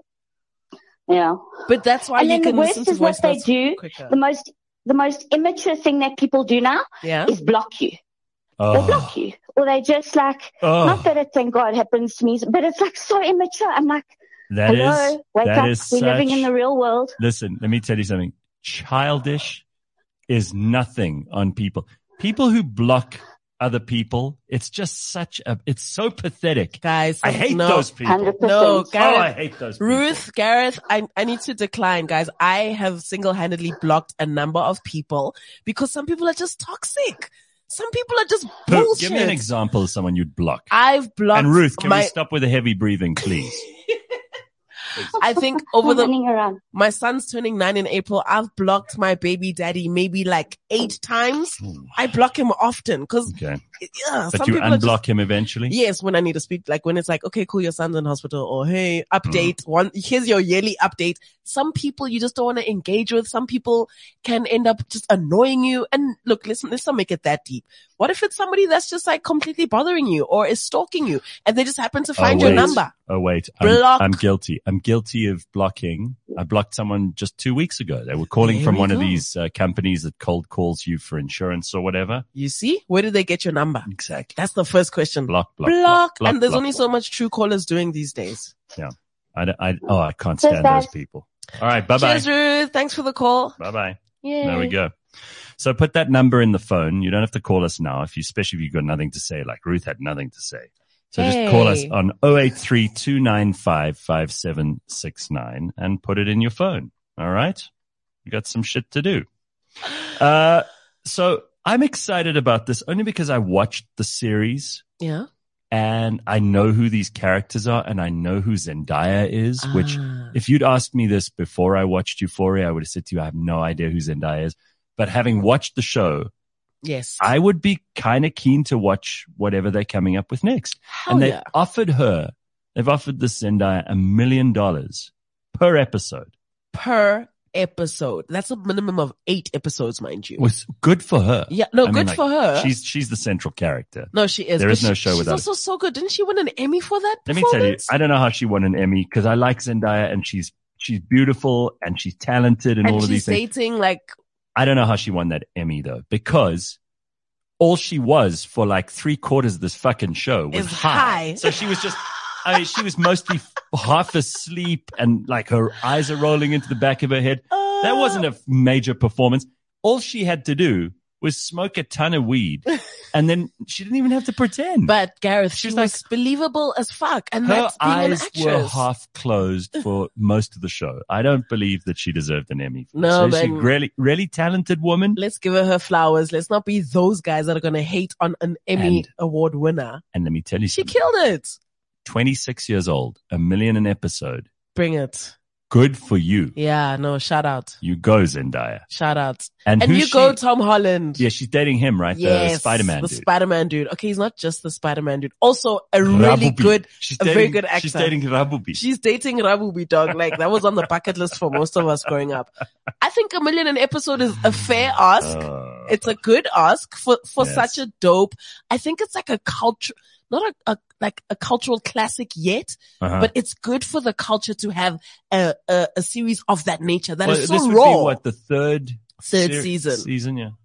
yeah. But that's why And you then the can worst listen to is what voice they notes do. quicker. The most, the most immature thing that people do now Yeah. is block you. They Oh, block you. Or they just like, oh, not that it, thank God, happens to me, but it's like so immature. I'm like, that hello, is, wake that up. is We're living in such- the real world. listen, let me tell you something. Childish is nothing on people. People who block other people, it's just such a, it's so pathetic. Guys, I hate no. those people. one hundred percent. No, Oh, Gareth, I hate those people. Ruth, Gareth, I, I need to decline, guys. I have single-handedly blocked a number of people because some people are just toxic. Some people are just Who- bullshit. Give me an example of someone you'd block. I've blocked And Ruth, can my, we stop with the heavy breathing, please? I think over the, running around. my son's turning nine in April. I've blocked my baby daddy maybe like eight times. I block him often because, Okay. yeah, But some you people are just, unblock him eventually? yes, when I need to speak, like when it's like, okay, cool, your son's in hospital, or hey, update, Mm. one, here's your yearly update. Some people you just don't want to engage with. Some people can end up just annoying you. And look, listen, let's not make it that deep. What if it's somebody that's just like completely bothering you or is stalking you and they just happen to find oh, your wait. number? Oh, wait. I'm, Block. I'm guilty. I'm guilty of blocking. I blocked someone just two weeks ago. They were calling There from we one of go. these uh, companies that cold calls you for insurance or whatever. You see, where did they get your number? Exactly. That's the first question. Block, block, Block. block, block, and there's block. only so much true callers doing these days. I, don't- I, oh, I can't So stand bad. those people. All right. Bye bye. Cheers, Ruth. Thanks for the call. Bye bye. Yeah. There we go. So put that number in the phone. You don't have to call us now, if you, especially if you've got nothing to say, like Ruth had nothing to say. So just call us Hey. on oh eight three, two nine five, five seven six nine and put it in your phone. All right. You got some shit to do. Uh, so I'm excited about this only because I watched the series Yeah. and I know who these characters are and I know who Zendaya is, which Ah. if you'd asked me this before I watched Euphoria, I would have said to you, I have no idea who Zendaya is. But having watched the show, Yes. I would be kind of keen to watch whatever they're coming up with next. Hell and they've yeah. offered her, they've offered this Zendaya a million dollars per episode. Per episode. That's a minimum of eight episodes, mind you. It was good for her. Yeah. No, I mean, good like, for her. She's, she's the central character. no, she is. there but is no she- show she's without also so good. Didn't she win an Emmy for that? Let me tell you, performance? I don't know how she won an Emmy because I like Zendaya and she's, she's beautiful and she's talented and, and all of she's these things. dating like I don't know how she won that Emmy though, because all she was for like three quarters of this fucking show was Is high. high. So she was just, I mean, she was mostly half asleep and like her eyes are rolling into the back of her head. Uh, That wasn't a major performance. All she had to do was smoke a ton of weed, and then she didn't even have to pretend. But Gareth, she She's was like- believable as fuck, and her that's being an eyes actress. were half closed for most of the show. I don't believe that she deserved an Emmy. For No, this. She's a man. really, really talented woman. Let's give her her flowers. Let's not be those guys that are going to hate on an Emmy And- award winner. And let me tell you She something. killed it. twenty-six years old, a million an episode. Bring it. Good for you. Yeah, no, shout out. You go, Zendaya. Shout out. And, And who's you go, she? Tom Holland. Yeah, she's dating him, right? Yes, the Spider-Man the dude. Spider-Man dude. Okay, he's not just the Spider-Man dude. Also a really Rabubi. good, She's a dating, very good actor. She's dating Rabubi. She's dating Rabubi, dog. Like, that was on the bucket list for most of us growing up. I think a million an episode is a fair ask. Uh, It's a good ask for, for Yes. such a dope. I think it's like a culture, not a, a like a cultural classic yet, uh-huh. but it's good for the culture to have a, a, a series of that nature that is Well, so this would raw. be what, the third Third ser- season. Season, yeah.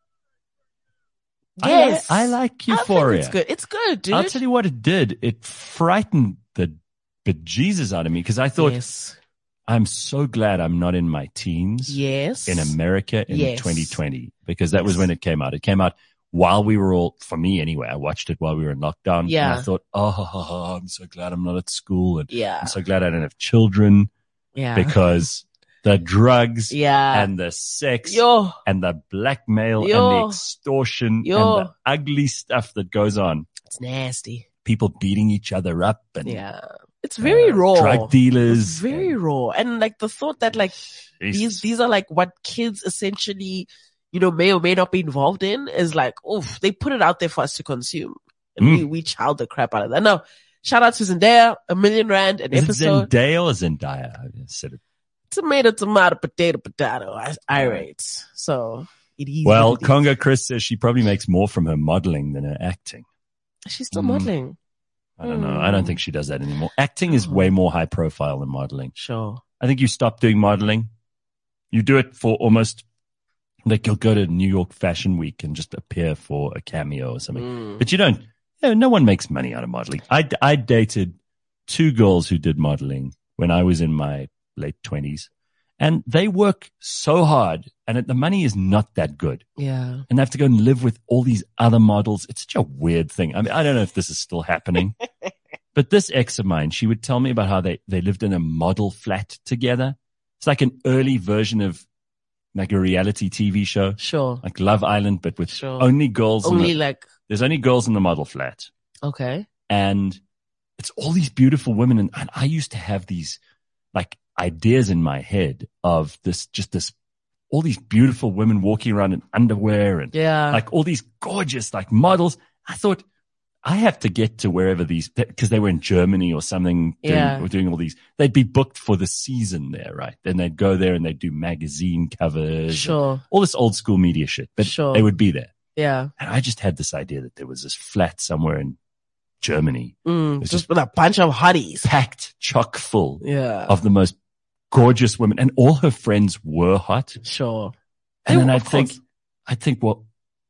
Yes. I, li- I like I Euphoria. think it's good. It's good, dude. I'll tell you what it did. It frightened the bejesus out of me because I thought, yes. I'm so glad I'm not in my teens Yes. in America in Yes. twenty twenty, because that was Yes. when it came out. It came out while we were all, for me anyway, I watched it while we were in lockdown. Yeah. And I thought, oh, I'm so glad I'm not at school. And Yeah. I'm so glad I don't have children Yeah. because the drugs yeah. and the sex Yo. and the blackmail and Yo. the extortion Yo. and the ugly stuff that goes on. It's nasty. People beating each other up and Yeah. It's very uh, raw. drug dealers. It's very and- raw. And like the thought that like Jesus. these, these are like what kids essentially, you know, may or may not be involved in is like, oof, they put it out there for us to consume. And Mm. we, we child the crap out of that. No, shout out to Zendaya, a million rand an Is episode. it Zendaya or Zendaya? I said it. Tomato, tomato, potato, potato. I, I rate. So it is. Well, what it is. Conga Chris says she probably makes more from her modeling than her acting. She's still Mm. modeling. I don't know. Hmm. I don't think she does that anymore. Acting is Oh. way more high profile than modeling. Sure. I think you stop doing modeling. You do it for almost like you'll go to New York Fashion Week and just appear for a cameo or something. Mm. But you don't, you know, no one makes money out of modeling. I, I dated two girls who did modeling when I was in my late twenties, and they work so hard and the money is not that good. Yeah. And they have to go and live with all these other models. It's such a weird thing. I mean, I don't know if this is still happening, but this ex of mine, she would tell me about how they, they lived in a model flat together. It's like an early version of like a reality T V show, Sure. like Love Island, but with Sure. only girls. in Only the, like, there's only girls in the model flat, okay. and it's all these beautiful women. And, and I used to have these like ideas in my head of this, just this, all these beautiful women walking around in underwear and Yeah. like all these gorgeous like models. I thought I have to get to wherever these, because they were in Germany or something, doing, Yeah. or doing all these, they'd be booked for the season there, right? Then they'd go there and they'd do magazine covers, and Sure. all this old school media shit, but Sure. they would be there. Yeah. And I just had this idea that there was this flat somewhere in Germany, Mm, It's just, just- with a bunch of hotties. packed chock full Yeah. of the most gorgeous women, and all her friends were hot. Sure. And They- then of I'd think, course. I think, well,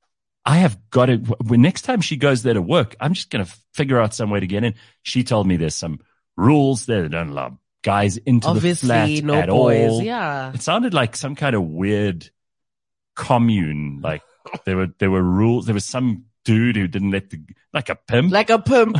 I have got to, when next time she goes there to work, I'm just going to figure out some way to get in. She told me there's some rules there that don't allow guys into Obviously, the flat no at boys. all. Yeah. It sounded like some kind of weird commune. Like there were, there were rules. There was some dude who didn't let the, like a pimp. Like a pimp.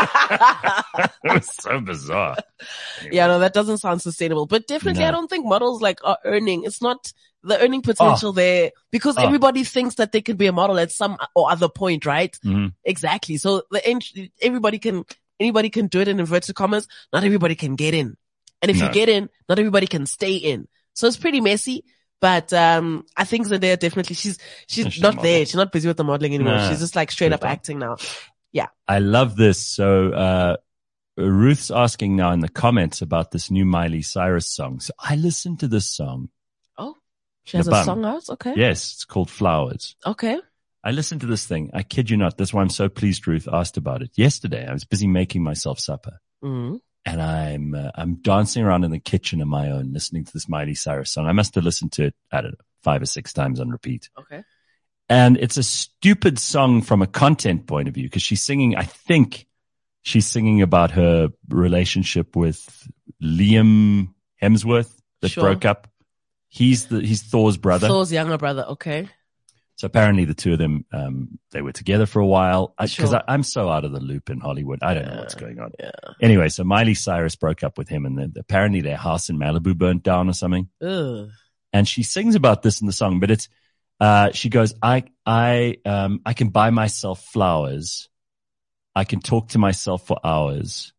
It was so bizarre. Yeah, no, that doesn't sound sustainable. But definitely, No. I don't think models like are earning. It's not the earning potential there because Oh. everybody thinks that they can be a model at some or other point, right? Mhm. Exactly. So the ent- everybody can, anybody can do it in inverted commas. Not everybody can get in. And if No. you get in, not everybody can stay in. So it's pretty messy. But, um, I think Zendaya definitely, she's, she's No, she's a not model. there. She's not busy with the modeling anymore. No. She's just like straight up Good. acting now. I love this. So, uh, Ruth's asking now in the comments about this new Miley Cyrus song. So I listened to this song. Oh, she has The a bum. song out. Okay. Yes, it's called Flowers. Okay. I listened to this thing. I kid you not. That's why I'm so pleased Ruth asked about it. Yesterday, I was busy making myself supper, Mm. and I'm, uh, I'm dancing around in the kitchen on my own, listening to this Miley Cyrus song. I must have listened to it, I don't know, five or six times on repeat. Okay. And it's a stupid song from a content point of view because she's singing, I think she's singing about her relationship with Liam Hemsworth that Sure. broke up. He's the, he's Thor's brother. Thor's younger brother. Okay. So apparently the two of them, um, they were together for a while. I, Sure. cause I, I'm so out of the loop in Hollywood. I don't know Yeah, what's going on. Yeah. Anyway, so Miley Cyrus broke up with him and then apparently their house in Malibu burnt down or something. Ugh. And she sings about this in the song, but it's, uh, she goes, I, I, um, I can buy myself flowers. I can talk to myself for hours.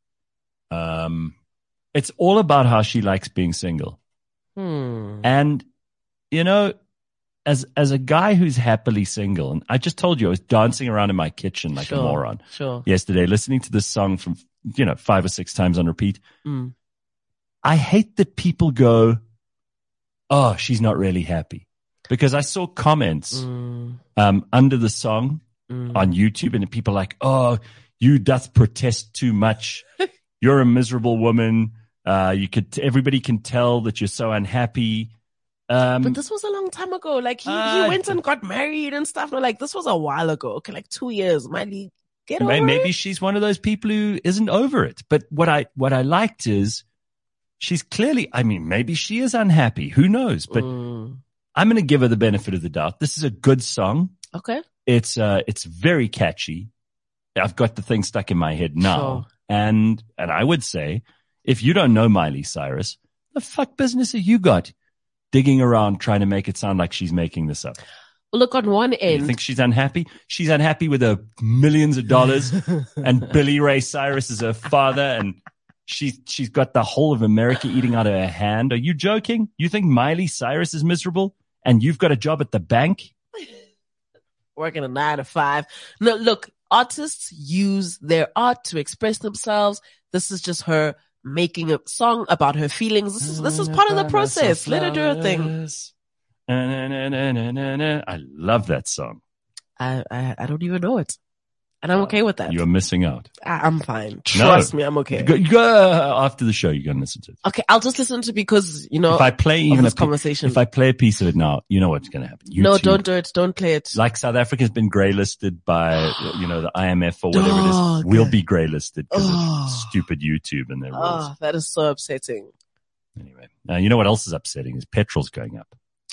Um, it's all about how she likes being single. Hmm. And, you know, as, as a guy who's happily single, and I just told you I was dancing around in my kitchen like Sure. a moron Sure. yesterday, listening to this song from, you know, five or six times on repeat. Mm. I hate that people go, oh, she's not really happy. Because I saw comments Mm. um, under the song Mm. on YouTube and people like, oh, you doth protest too much. You're a miserable woman. Uh, you could, everybody can tell that you're so unhappy. Um, But this was a long time ago. Like he, Uh, he went and got married and stuff. No, like this was a while ago. Okay, like two years. Miley, get over may- maybe it. she's one of those people who isn't over it. But what I, what I liked is she's clearly, I mean, maybe she is unhappy. Who knows? But Mm. I'm going to give her the benefit of the doubt. This is a good song. Okay. It's, uh, it's very catchy. I've got the thing stuck in my head now. Sure. And, and I would say, if you don't know Miley Cyrus, the fuck business have you got digging around trying to make it sound like she's making this up? Look, on one You end, think she's unhappy? She's unhappy with her millions of dollars and Billy Ray Cyrus is her father and she's, she's got the whole of America eating out of her hand. Are you joking? You think Miley Cyrus is miserable and you've got a job at the bank? working a nine to five. No, look, artists use their art to express themselves. This is just her making a song about her feelings. This is, this is part of the process. Let her do her thing. Na, na, na, na, na, na, na. I love that song. I, I, I don't even know it. And I'm okay with that. You're missing out. I, I'm fine. Trust me, I'm okay. Go, you go after the show. You're going to listen to it. Okay, I'll just listen to it because, you know, If I play even a this pi- conversation. if I play a piece of it now, you know what's going to happen. no, YouTube, don't do it. Don't play it. Like South Africa's been grey listed by, you know, the I M F or whatever it Dog. is. We'll be grey listed because Oh. of stupid YouTube and their rules. Oh, that is so upsetting. Anyway, now you know what else is upsetting is petrol's going up.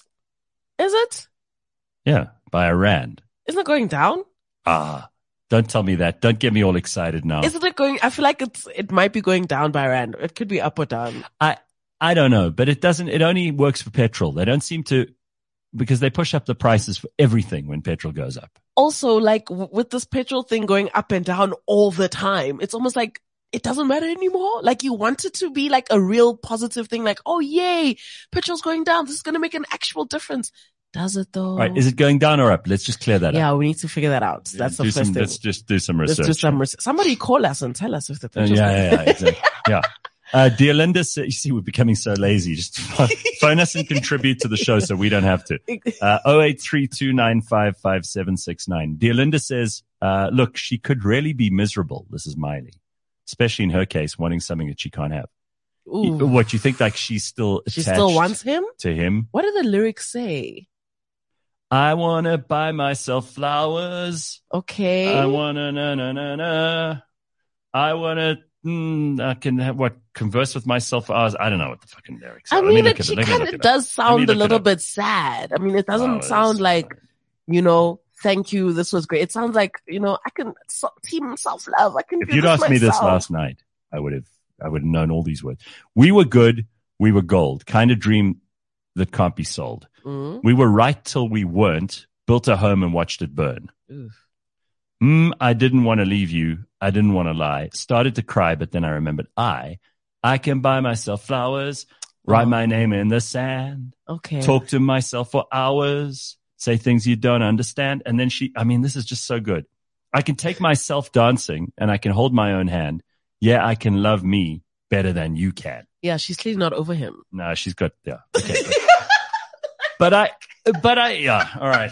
Is it? Yeah, by a rand. Isn't it going down? Ah, don't tell me that. Don't get me all excited now. Isn't it going? I feel like it's it might be going down by a rand. It could be up or down. I I don't know, but it doesn't. It only works for petrol. They don't seem to, because they push up the prices for everything when petrol goes up. Also, like w- with this petrol thing going up and down all the time, it's almost like it doesn't matter anymore. Like you want it to be like a real positive thing, like, oh yay, petrol's going down. This is going to make an actual difference. Does it though? All right, is it going down or up? Let's just clear that up. Yeah, we need to figure that out. That's the do first some, thing. Let's just do some Let's research. do some research. Somebody call us and tell us if the Uh, petrol's yeah, going yeah, yeah, exactly. yeah. Uh, dear Linda, sa- you see, we're becoming so lazy. Just phone us and contribute to the show so we don't have to. Uh, oh eight three two nine five five seven six nine. Dear Linda says, uh, look, she could really be miserable. This is Miley, especially in her case, wanting something that she can't have. Ooh. What, you think like she's still She attached still wants him? to him? What do the lyrics say? I want to buy myself flowers. Okay. I want to, na, na, na, na. I want to, mm, I can have what, converse with myself for hours. I don't know what the fucking lyrics are. I Let me mean, look it, at she Let me kind look of it up. does sound look a it little up. bit sad. I mean, it doesn't Flowers. sound like, you know, thank you, this was great. It sounds like, you know, I can, so, team self-love, I can If do you'd this asked me this myself. last night, I would have, I would have known all these words. We were good. We were gold. Kind of dream that can't be sold. Mm. We were right till we weren't. Built a home and watched it burn. Oof. Mm, I didn't want to leave you. I didn't want to lie. Started to cry, but then I remembered I, I can buy myself flowers, write Oh. my name in the sand, Okay. talk to myself for hours, say things you don't understand. And then she, I mean, this is just so good. I can take myself dancing and I can hold my own hand. Yeah, I can love me better than you can. Yeah, she's clearly not over him. No, she's got, yeah. Okay. but I, but I, yeah, all right.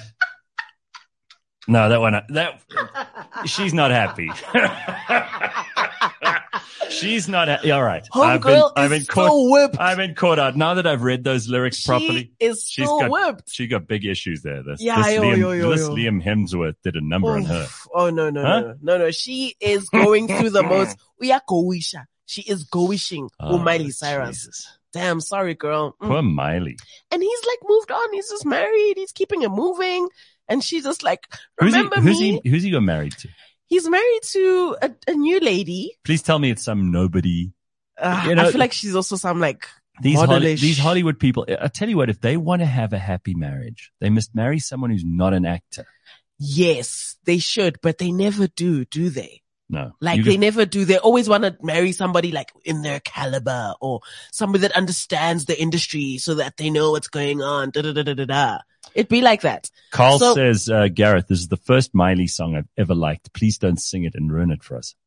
No, that one, that, she's not happy. She's not. Ha- all right. Homegirl I've been, is I've been caught. so whipped. I've been caught out. Now that I've read those lyrics She properly, is she's so got whipped. she got big issues there. This, Yeah, this, yo, Liam, yo, yo, this yo. Liam Hemsworth did a number on her. Oof. Oh no, no, Huh? no, no, no. She is going through the most. We are goisha. She is goishing. Oh, Miley Cyrus. Jesus. Damn, sorry, girl. Mm. Poor Miley. And he's like moved on. He's just married. He's keeping it moving. And she's just like, Who's he, remember who's me? he? Who's he got married to? He's married to a, a new lady. Please tell me it's some nobody. Uh, You know, I feel like she's also some like These Holly, modelish. these Hollywood people. I tell you what, if they want to have a happy marriage, they must marry someone who's not an actor. Yes, they should, but they never do, do they? No, Like You they get- never do. They always want to marry somebody like in their caliber or somebody that understands the industry so that they know what's going on. Da, da, da, da, da, da. It'd be like that. Carl So- says, uh, Gareth, this is the first Miley song I've ever liked. Please don't sing it and ruin it for us.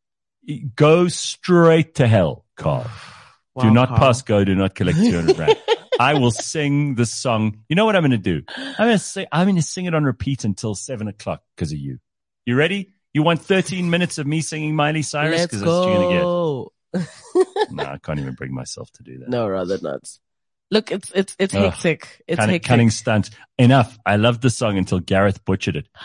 Go straight to hell, Carl. do Wow, not Carl. pass go. Do not collect two hundred rand. I will sing this song. You know what I'm going to do? I'm going to sing, I'm going to sing it on repeat until seven o'clock because of you. You ready? You want thirteen minutes of me singing Miley Cyrus? Let's Because that's what you're go. going to get. No, I can't even bring myself to do that. No, rather not. Look, it's it's it's Ugh. hectic. It's Cunning, hectic. cunning stunt. Enough. I loved the song until Gareth butchered it.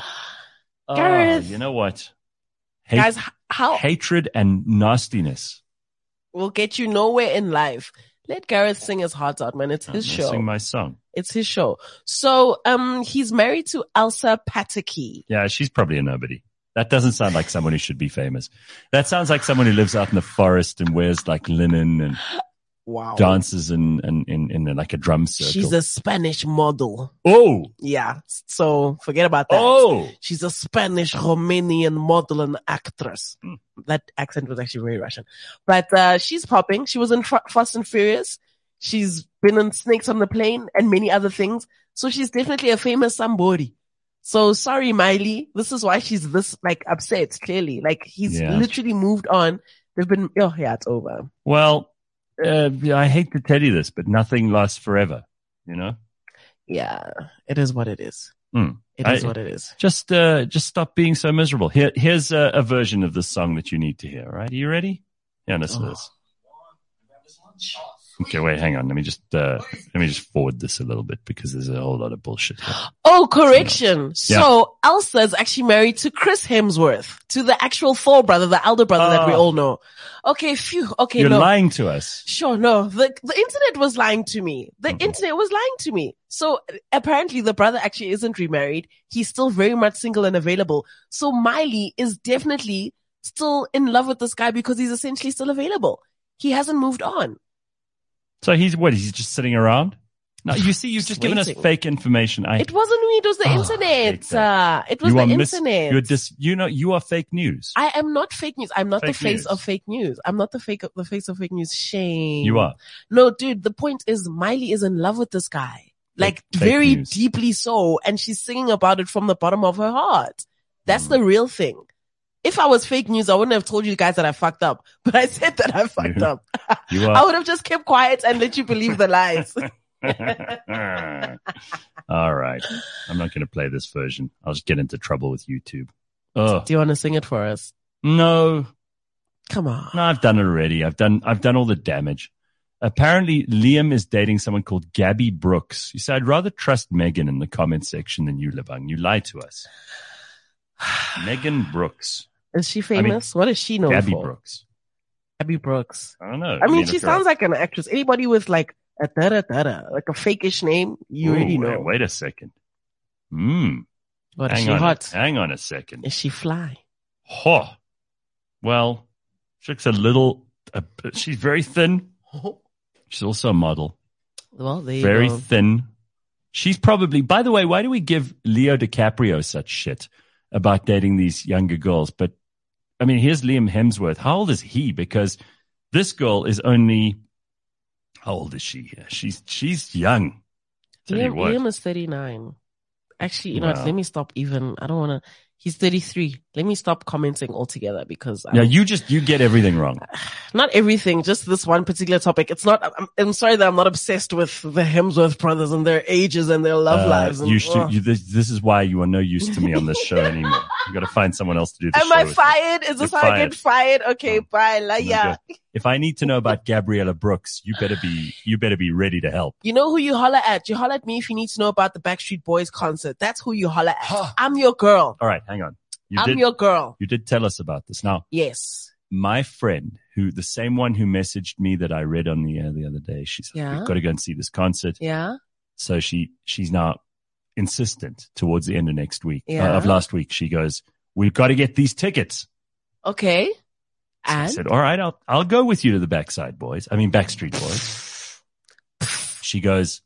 Gareth. Oh, you know what? Hate, Guys, h- how hatred and nastiness. will get you nowhere in life. Let Gareth sing his heart out, man. It's his I'm gonna show. Sing my song. It's his show. So, um, he's married to Elsa Pataki. Yeah, she's probably a nobody. That doesn't sound like someone who should be famous. That sounds like someone who lives out in the forest and wears like linen and Wow. dances in, in, in, in like a drum circle. She's a Spanish model. oh, Yeah. So forget about that. oh, She's a Spanish Romanian model and actress. Hmm. That accent was actually very Russian. But, uh, she's popping. She was in F- Fast and Furious. She's been in Snakes on the Plane and many other things. So she's definitely a famous somebody. So sorry, Miley. This is why she's this like upset, clearly. Like he's Yeah. literally moved on. They've been, oh yeah, it's over. well, uh, I hate to tell you this, but nothing lasts forever, you know? Yeah. It is what it is. Hmm. It is I- what it is. Just, uh, just stop being so miserable. Here, here's a, a version of this song that you need to hear, right? Are you ready? Yeah, listen to Oh. this. Okay, wait, hang on. Let me just, uh, let me just forward this a little bit because there's a whole lot of bullshit here. Oh, correction. Yeah. So Elsa is actually married to Chris Hemsworth, to the actual Thor brother, the elder brother that we Oh. all know. Okay, phew. Okay, You're no. lying to us. Sure, no. The the internet was lying to me. The Mhm. internet was lying to me. So apparently the brother actually isn't remarried. He's still very much single and available. So Miley is definitely still in love with this guy because he's essentially still available. He hasn't moved on. So he's what? He's just sitting around? No, you see, you've just, Just given us waiting. fake information. I, It wasn't me. It was the Oh, I hate internet. that. Uh, it was you the are mis- internet. You're dis, you know, you are fake news. I am not fake news. I'm not the Fake face news. of fake news. I'm not the fake the face of fake news. Shame. You are. No, dude, the point is Miley is in love with this guy. Like Fake very news. deeply so. And she's singing about it from the bottom of her heart. That's Mm. the real thing. If I was fake news, I wouldn't have told you guys that I fucked up. But I said that I fucked You- up. You I are. would have just kept quiet and let you believe the lies. All right. I'm not going to play this version. I'll just get into trouble with YouTube. Oh, Do you want to sing it for us? no. Come on. No, I've done it already. I've done, I've done all the damage. Apparently, Liam is dating someone called Gabby Brooks. You said, I'd rather trust Megan in the comment section than you, Lebang. You lied to us. Megan Brooks. Is she famous? what is she known Gabby for? Brooks. Gabby Brooks. I don't know. I mean, she look her up. sounds like an actress. Anybody with like a da da da da, like a fake-ish name, you Ooh, already wait- know. Wait a second. Hmm. What is Hang she on. hot? Hang on a second. Is she fly? Oh. Well, she looks a little, uh, she's very thin. She's also a model. Well, there you Very go. thin. She's probably, by the way, why do we give Leo DiCaprio such shit about dating these younger girls? But I mean, here's Liam Hemsworth. How old is he? Because this girl is only, how old is she? She's, she's young. Tell you Liam, what. Liam is thirty-nine. Actually, you know what? Wow. Let me stop even. I don't want to. He's thirty-three. Let me stop commenting altogether because I'm, Yeah, you just, you get everything wrong. not everything, just this one particular topic. It's not, I'm, I'm sorry that I'm not obsessed with the Hemsworth brothers and their ages and their love Uh, lives. And, you should, ugh. you, this, this is why you are no use to me on this show anymore. We've got to find someone else to do the Am show. I with. fired? Is this You're how I fired. get fired? Okay, Oh. bye. La, Oh my yeah. God. If I need to know about Gabriella Brooks, you better be you better be ready to help. You know who you holler at? You holler at me if you need to know about the Backstreet Boys concert. That's who you holler at. Huh. I'm your girl. All right, hang on. You I'm did your girl. you did tell us about this. Now, Yes. my friend, who the same one who messaged me that I read on the air the other day, she said, Yeah. "We've got to go and see this concert." Yeah. So she she's now insistent towards the end of next week, Yeah. uh, of last week. She goes, "We've got to get these tickets." Okay. So I And said, "All right, I'll I'll go with you to the Backside Boys. I mean Backstreet Boys." She goes,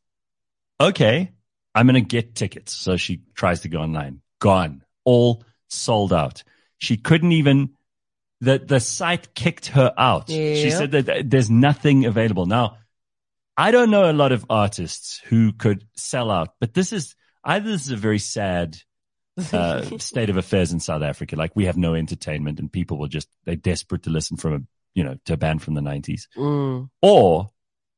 "Okay, I'm going to get tickets." So she tries to go online. Gone. All sold out. She couldn't even, the, the site kicked her out. Yeah. She said that there's nothing available. Now, I don't know a lot of artists who could sell out, but this is, either this is a very sad uh, state of affairs in South Africa. Like we have no entertainment and people will just, they're desperate to listen from a, you know, to a band from the nineties. Mm. Or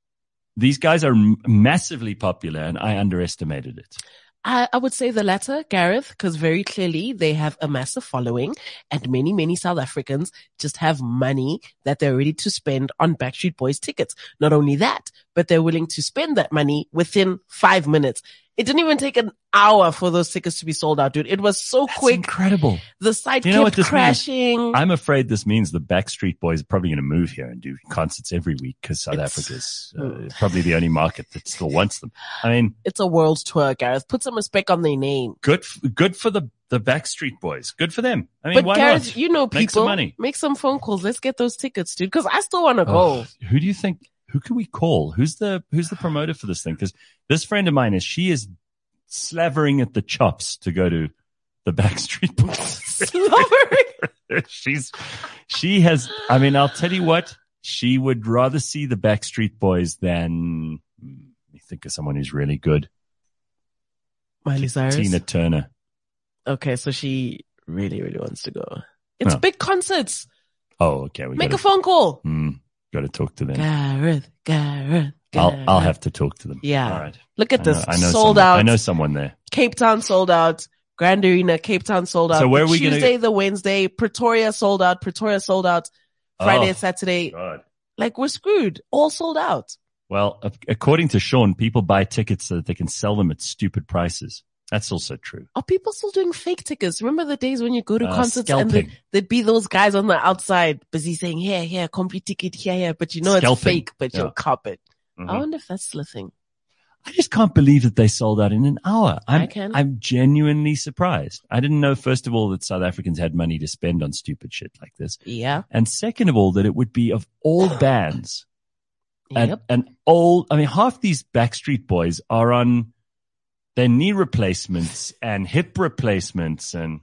these guys are m- massively popular and I underestimated it. I, I would say the latter, Gareth, because very clearly they have a massive following and many, many South Africans just have money that they're ready to spend on Backstreet Boys tickets. Not only that, but they're willing to spend that money within five minutes. It didn't even take an hour for those tickets to be sold out, dude. It was so That's quick. incredible. The site You know what kept this means? crashing. I'm afraid this means the Backstreet Boys are probably going to move here and do concerts every week because South It's- Africa's uh, probably the only market that still wants them. I mean, It's a world tour, Gareth. Put some respect on their name. good, f- good for the the Backstreet Boys. Good for them. I mean, But why Gareth, not? you know people. Make some money. Make some phone calls. Let's get those tickets, dude. Because I still want to go. Oh, who do you think? Who can we call? Who's the who's the promoter for this thing? Because this friend of mine is she is slavering at the chops to go to the Backstreet Boys. Slavering. She's she has. I mean, I'll tell you what. She would rather see the Backstreet Boys than hmm, let me think of someone who's really good. Miley Cyrus. Tina Turner. Okay, so she really, really wants to go. It's No. big concerts. Oh, okay. We Make got a phone call. Hmm, got to talk to them. Gareth, Gareth, I'll Gareth. I'll have to talk to them. Yeah. All right. Look at I this. know, I know sold someone, out. I know someone there. Cape Town sold out. Grand Arena, Cape Town sold out. So where The are we gonna- Tuesday, the Wednesday, Pretoria sold out. Pretoria sold out. Friday, Oh, Saturday. God. Like we're screwed. All sold out. Well, a- according to Sean, people buy tickets so that they can sell them at stupid prices. That's also true. Are people still doing fake tickets? Remember the days when you go to Uh, concerts and scalping. there'd, there'd be those guys on the outside busy saying, here, here, complete ticket, here, here, but you know it's Scalping. fake, but Yeah. you'll cop it. Mhm. I wonder if that's still a thing. I just can't believe that they sold out in an hour. I'm, I can. I'm genuinely surprised. I didn't know, first of all, that South Africans had money to spend on stupid shit like this. Yeah. And second of all, that it would be of all bands, an, Yep. an old, I mean, half these Backstreet Boys are on their knee replacements and hip replacements. And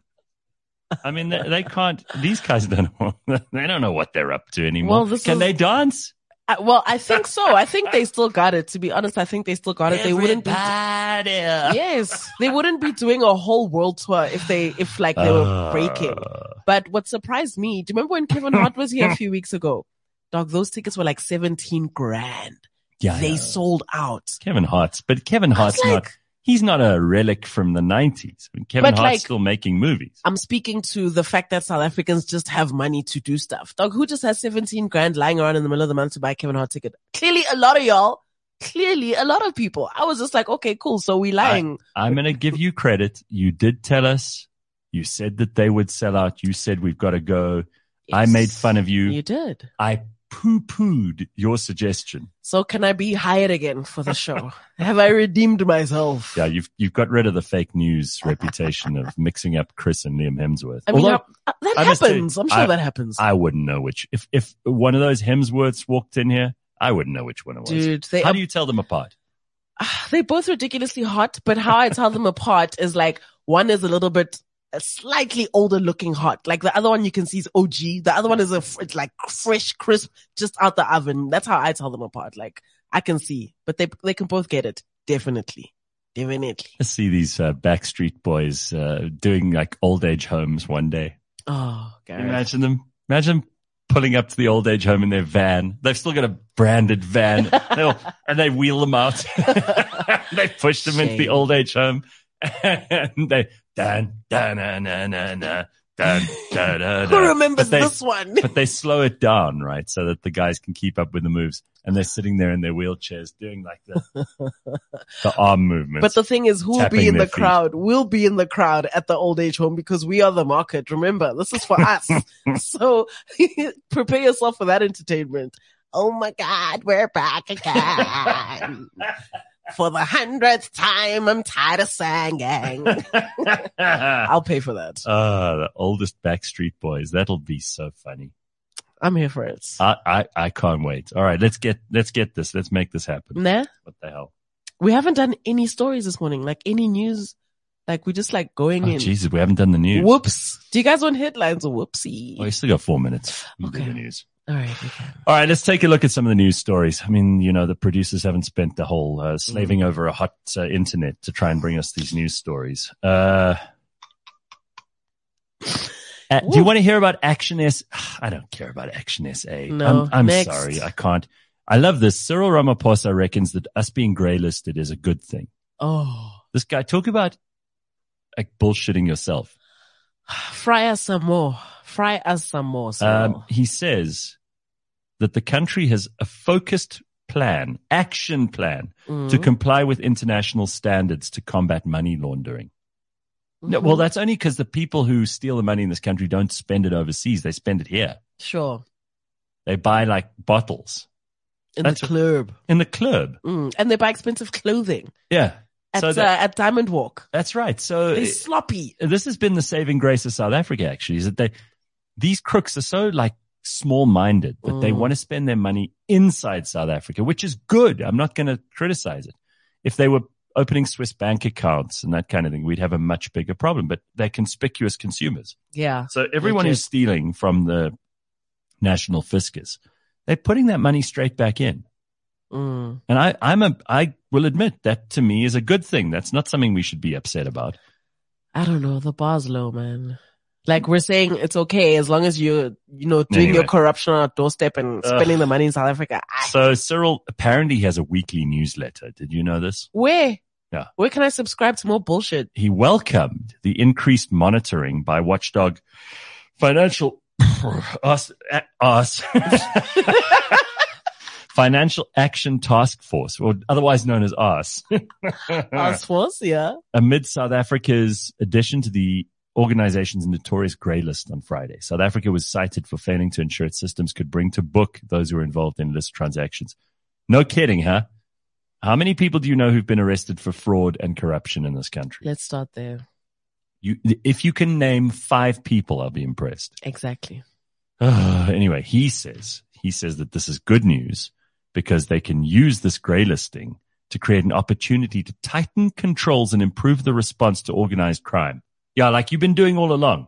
I mean, they, they can't, these guys don't know, they don't know what they're up to anymore. Well, this Can is- they dance? I, well, I think so. I think they still got it. To be honest, I think they still got it. They wouldn't be. Everybody. Yes, they wouldn't be doing a whole world tour if they, if like they were breaking. Uh, But what surprised me, do you remember when Kevin Hart was here a few weeks ago? Dog, those tickets were like seventeen grand. yeah, They yeah. sold out. Kevin Hart's, but Kevin I was Hart's not, like- he's not a relic from the nineties. I mean, Kevin But, Hart's like- still making movies. I'm speaking to the fact that South Africans just have money to do stuff. Dog, who just has seventeen grand lying around in the middle of the month to buy a Kevin Hart ticket? Clearly a lot of y'all. Clearly a lot of people. I was just like, okay, cool. So we lying. I'm going to give you credit. You did tell us. You said that they would sell out. You said we've got to go. I Yes, made fun of you. You did. I poo-pooed your suggestion. So can I be hired again for the show? Have I redeemed myself? Yeah, you've you've got rid of the fake news reputation of mixing up Chris and Liam Hemsworth. I mean, Although, uh, that I must say, happens. I'm sure I- that happens. I wouldn't know which. If if one of those Hemsworths walked in here, I wouldn't know which one it was. Dude, they How are, do you tell them apart? they're both ridiculously hot, but how I tell them apart is like one is a little bit a slightly older looking hot. Like the other one you can see is O G. The other one is a f- it's like fresh, crisp, just out the oven. That's how I tell them apart. Like I can see, but they they can both get it. Definitely. Definitely. I see these uh, Backstreet Boys uh, doing like old age homes one day. Oh, Can you Gareth. imagine them? Imagine them pulling up to the old age home in their van. They've still got a branded van. They'll, and they wheel them out. They push them into the Shame. old age home and they dan dan na na na na dan da da. Who remembers But they- this one? But they slow it down, right, so that the guys can keep up with the moves, and they're sitting there in their wheelchairs doing like the the arm movements. But the thing is, who will Tapping be in their the feet. crowd? We'll be in the crowd at the old age home because we are the market. Remember, this is for us. So prepare yourself for that entertainment. Oh my God, we're back again. For the hundredth time, I'm tired of singing. I'll pay for that. Ah, the oldest Backstreet Boys. That'll be so funny. I'm here for it. I, I, I can't wait. All right, let's get, let's get this. Let's make this happen. Nah, What the hell? we haven't done any stories this morning, like any news. Like we're just like going Oh, in. Jesus, we haven't done the news. Whoops. Do you guys want headlines or whoopsie? Oh, you still got four minutes. We'll do Okay. the news. All right. Okay. All right, let's take a look at some of the news stories. I mean, you know, the producers haven't spent the whole uh, slaving Mm. over a hot uh, internet to try and bring us these news stories. Uh, uh, do you Woo. want to hear about Action S? I don't care about Action S A. No, I'm, I'm next. sorry. I can't. I love this. Cyril Ramaphosa reckons that us being grey-listed is a good thing. Oh, This guy, talk about like bullshitting yourself. fry us some more. Fry us some more. So. Um, he says that the country has a focused plan, action plan, Mm. to comply with international standards to combat money laundering. No, Mm-hmm. well, that's only because the people who steal the money in this country don't spend it overseas. They spend it here. Sure. They buy like bottles In That's the a- club. in the club. Mm. And they buy expensive clothing Yeah. at, so uh, that- at Diamond Walk. that's right. So They're it- sloppy. this has been the saving grace of South Africa, actually, is that they, these crooks are so like small minded that they Mm. want to spend their money inside South Africa, which is good. I'm not going to criticize it. If they were opening Swiss bank accounts and that kind of thing, we'd have a much bigger problem, but they're conspicuous consumers. Yeah. So everyone Legit. who's stealing from the national fiscus, they're putting that money straight back in. Mm. And I, I'm a, I will admit that to me is a good thing. That's not something we should be upset about. I don't know. The bar's low, man. Like we're saying it's okay as long as you're, you know, doing Anyway. your corruption on a doorstep and Ugh. spending the money in South Africa. I, So Cyril apparently has a weekly newsletter. Did you know this? where? Yeah. Where can I subscribe to more bullshit? He welcomed the increased monitoring by Watchdog Financial us, us Financial Action Task Force, or otherwise known as us, Task Force, yeah. amid South Africa's addition to the organization's notorious grey list on Friday. South Africa was cited for failing to ensure its systems could bring to book those who were involved in illicit transactions. No kidding, huh? How many people do you know who've been arrested for fraud and corruption in this country? Let's start there. You, if you can name five people, I'll be impressed. Exactly. Anyway, he says, he says that this is good news because they can use this grey listing to create an opportunity to tighten controls and improve the response to organized crime. Yeah, like you've been doing all along.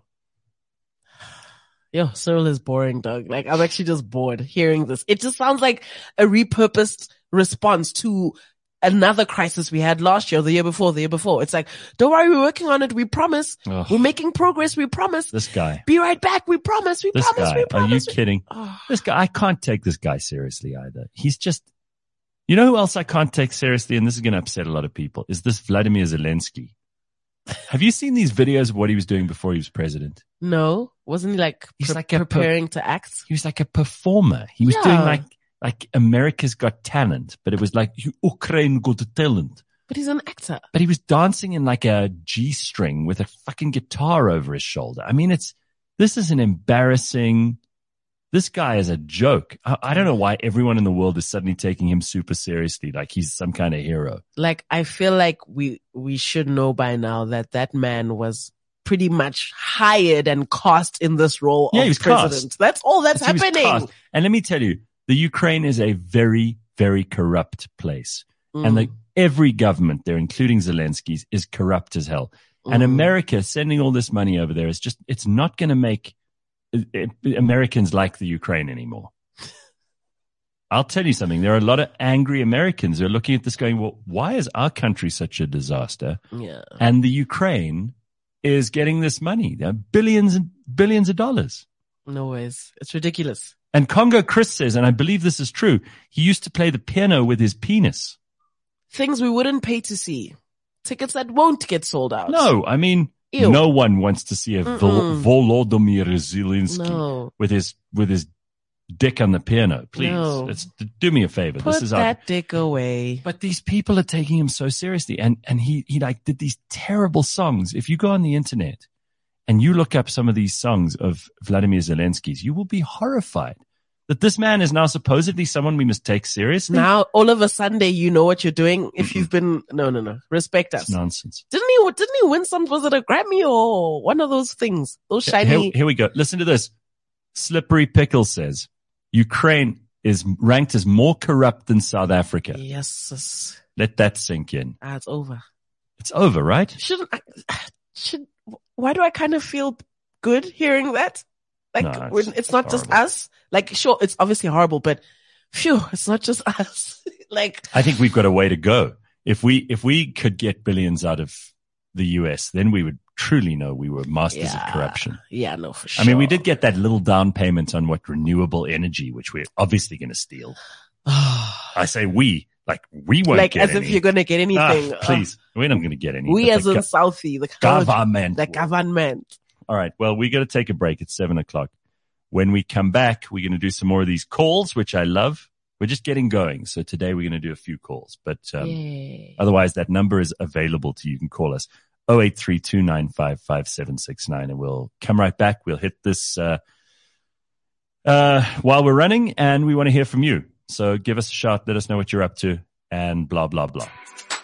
Yo, Cyril is boring, Doug. Like, I'm actually just bored hearing this. It just sounds like a repurposed response to another crisis we had last year, the year before, the year before. It's like, don't worry, we're working on it. We promise. Ugh. We're making progress. We promise. This guy, Be right back. We promise. We this promise. guy, We are you promise. kidding? Oh, This guy, I can't take this guy seriously either. He's just, you know who else I can't take seriously? And this is going to upset a lot of people is this Vladimir Zelensky. Have you seen these videos of what he was doing before he was president? no. Wasn't he like, He's pre- like a per- preparing to act? He was like a performer. He was Yeah. doing like, like America's Got Talent, but it was like Ukraine Got Talent. But he's an actor. But he was dancing in like a G string with a fucking guitar over his shoulder. I mean, it's, this is an embarrassing, this guy is a joke. I, I don't know why everyone in the world is suddenly taking him super seriously. Like he's some kind of hero. Like, I feel like we, we should know by now that that man was pretty much hired and cast in this role Yeah, of he was president. cast. That's all that's He was happening. cast. And let me tell you, the Ukraine is a very, very corrupt place. Mm. And the, every government there, including Zelensky's, is corrupt as hell. And Mm. America sending all this money over there is just, it's not going to make uh, uh, Americans like the Ukraine anymore. I'll tell you something. There are a lot of angry Americans who are looking at this going, well, why is our country such a disaster? Yeah. And the Ukraine is getting this money. There are billions and billions of dollars. No ways. It's ridiculous. And Congo Chris says, and I believe this is true, he used to play the piano with his penis. Things we wouldn't pay to see. tickets that won't get sold out. No, I mean, Ew. no one wants to see a Vol- Volodymyr Zelensky No. with his with his dick on the piano. Please, No. it's, do me a favor. Put this is that our, dick away. But these people are taking him so seriously, and and he he like did these terrible songs. If you go on the internet and you look up some of these songs of Vladimir Zelensky's, you will be horrified that this man is now supposedly someone we must take seriously. Now, all of a Sunday, you know what you're doing. If you've been, no, no, no, respect us. It's nonsense. Didn't he, didn't he win some, was it a Grammy or one of those things? Those shiny. Here, here we go. Listen to this. Slippery Pickle says, Ukraine is ranked as more corrupt than South Africa. Yes. Let that sink in. Ah, it's over. It's over, right? Shouldn't I, should, why do I kind of feel good hearing that? Like, No, it's- when it's, it's not just horrible. us. Like, sure, it's obviously horrible, but phew, it's not just us. Like, I think we've got a way to go. If we, if we could get billions out of the U S, then we would truly know we were masters yeah, of corruption. Yeah, no, for sure. I mean, we did get that little down payment on what renewable energy, which we're obviously going to steal. I say we, like we won't like, get as any. if you're going to get anything. Ah, please. We're not going to get any. We but as the in go- Southie, the government. The government. All right. Well, we got to take a break. It's seven o'clock. When we come back, we're going to do some more of these calls, which I love. We're just getting going. So today we're going to do a few calls, but um, Yay. otherwise that number is available to you. You can call us oh eight three two nine five five seven six nine and we'll come right back. We'll hit this, uh, uh, while we're running and we want to hear from you. So give us a shout. Let us know what you're up to and blah, blah, blah.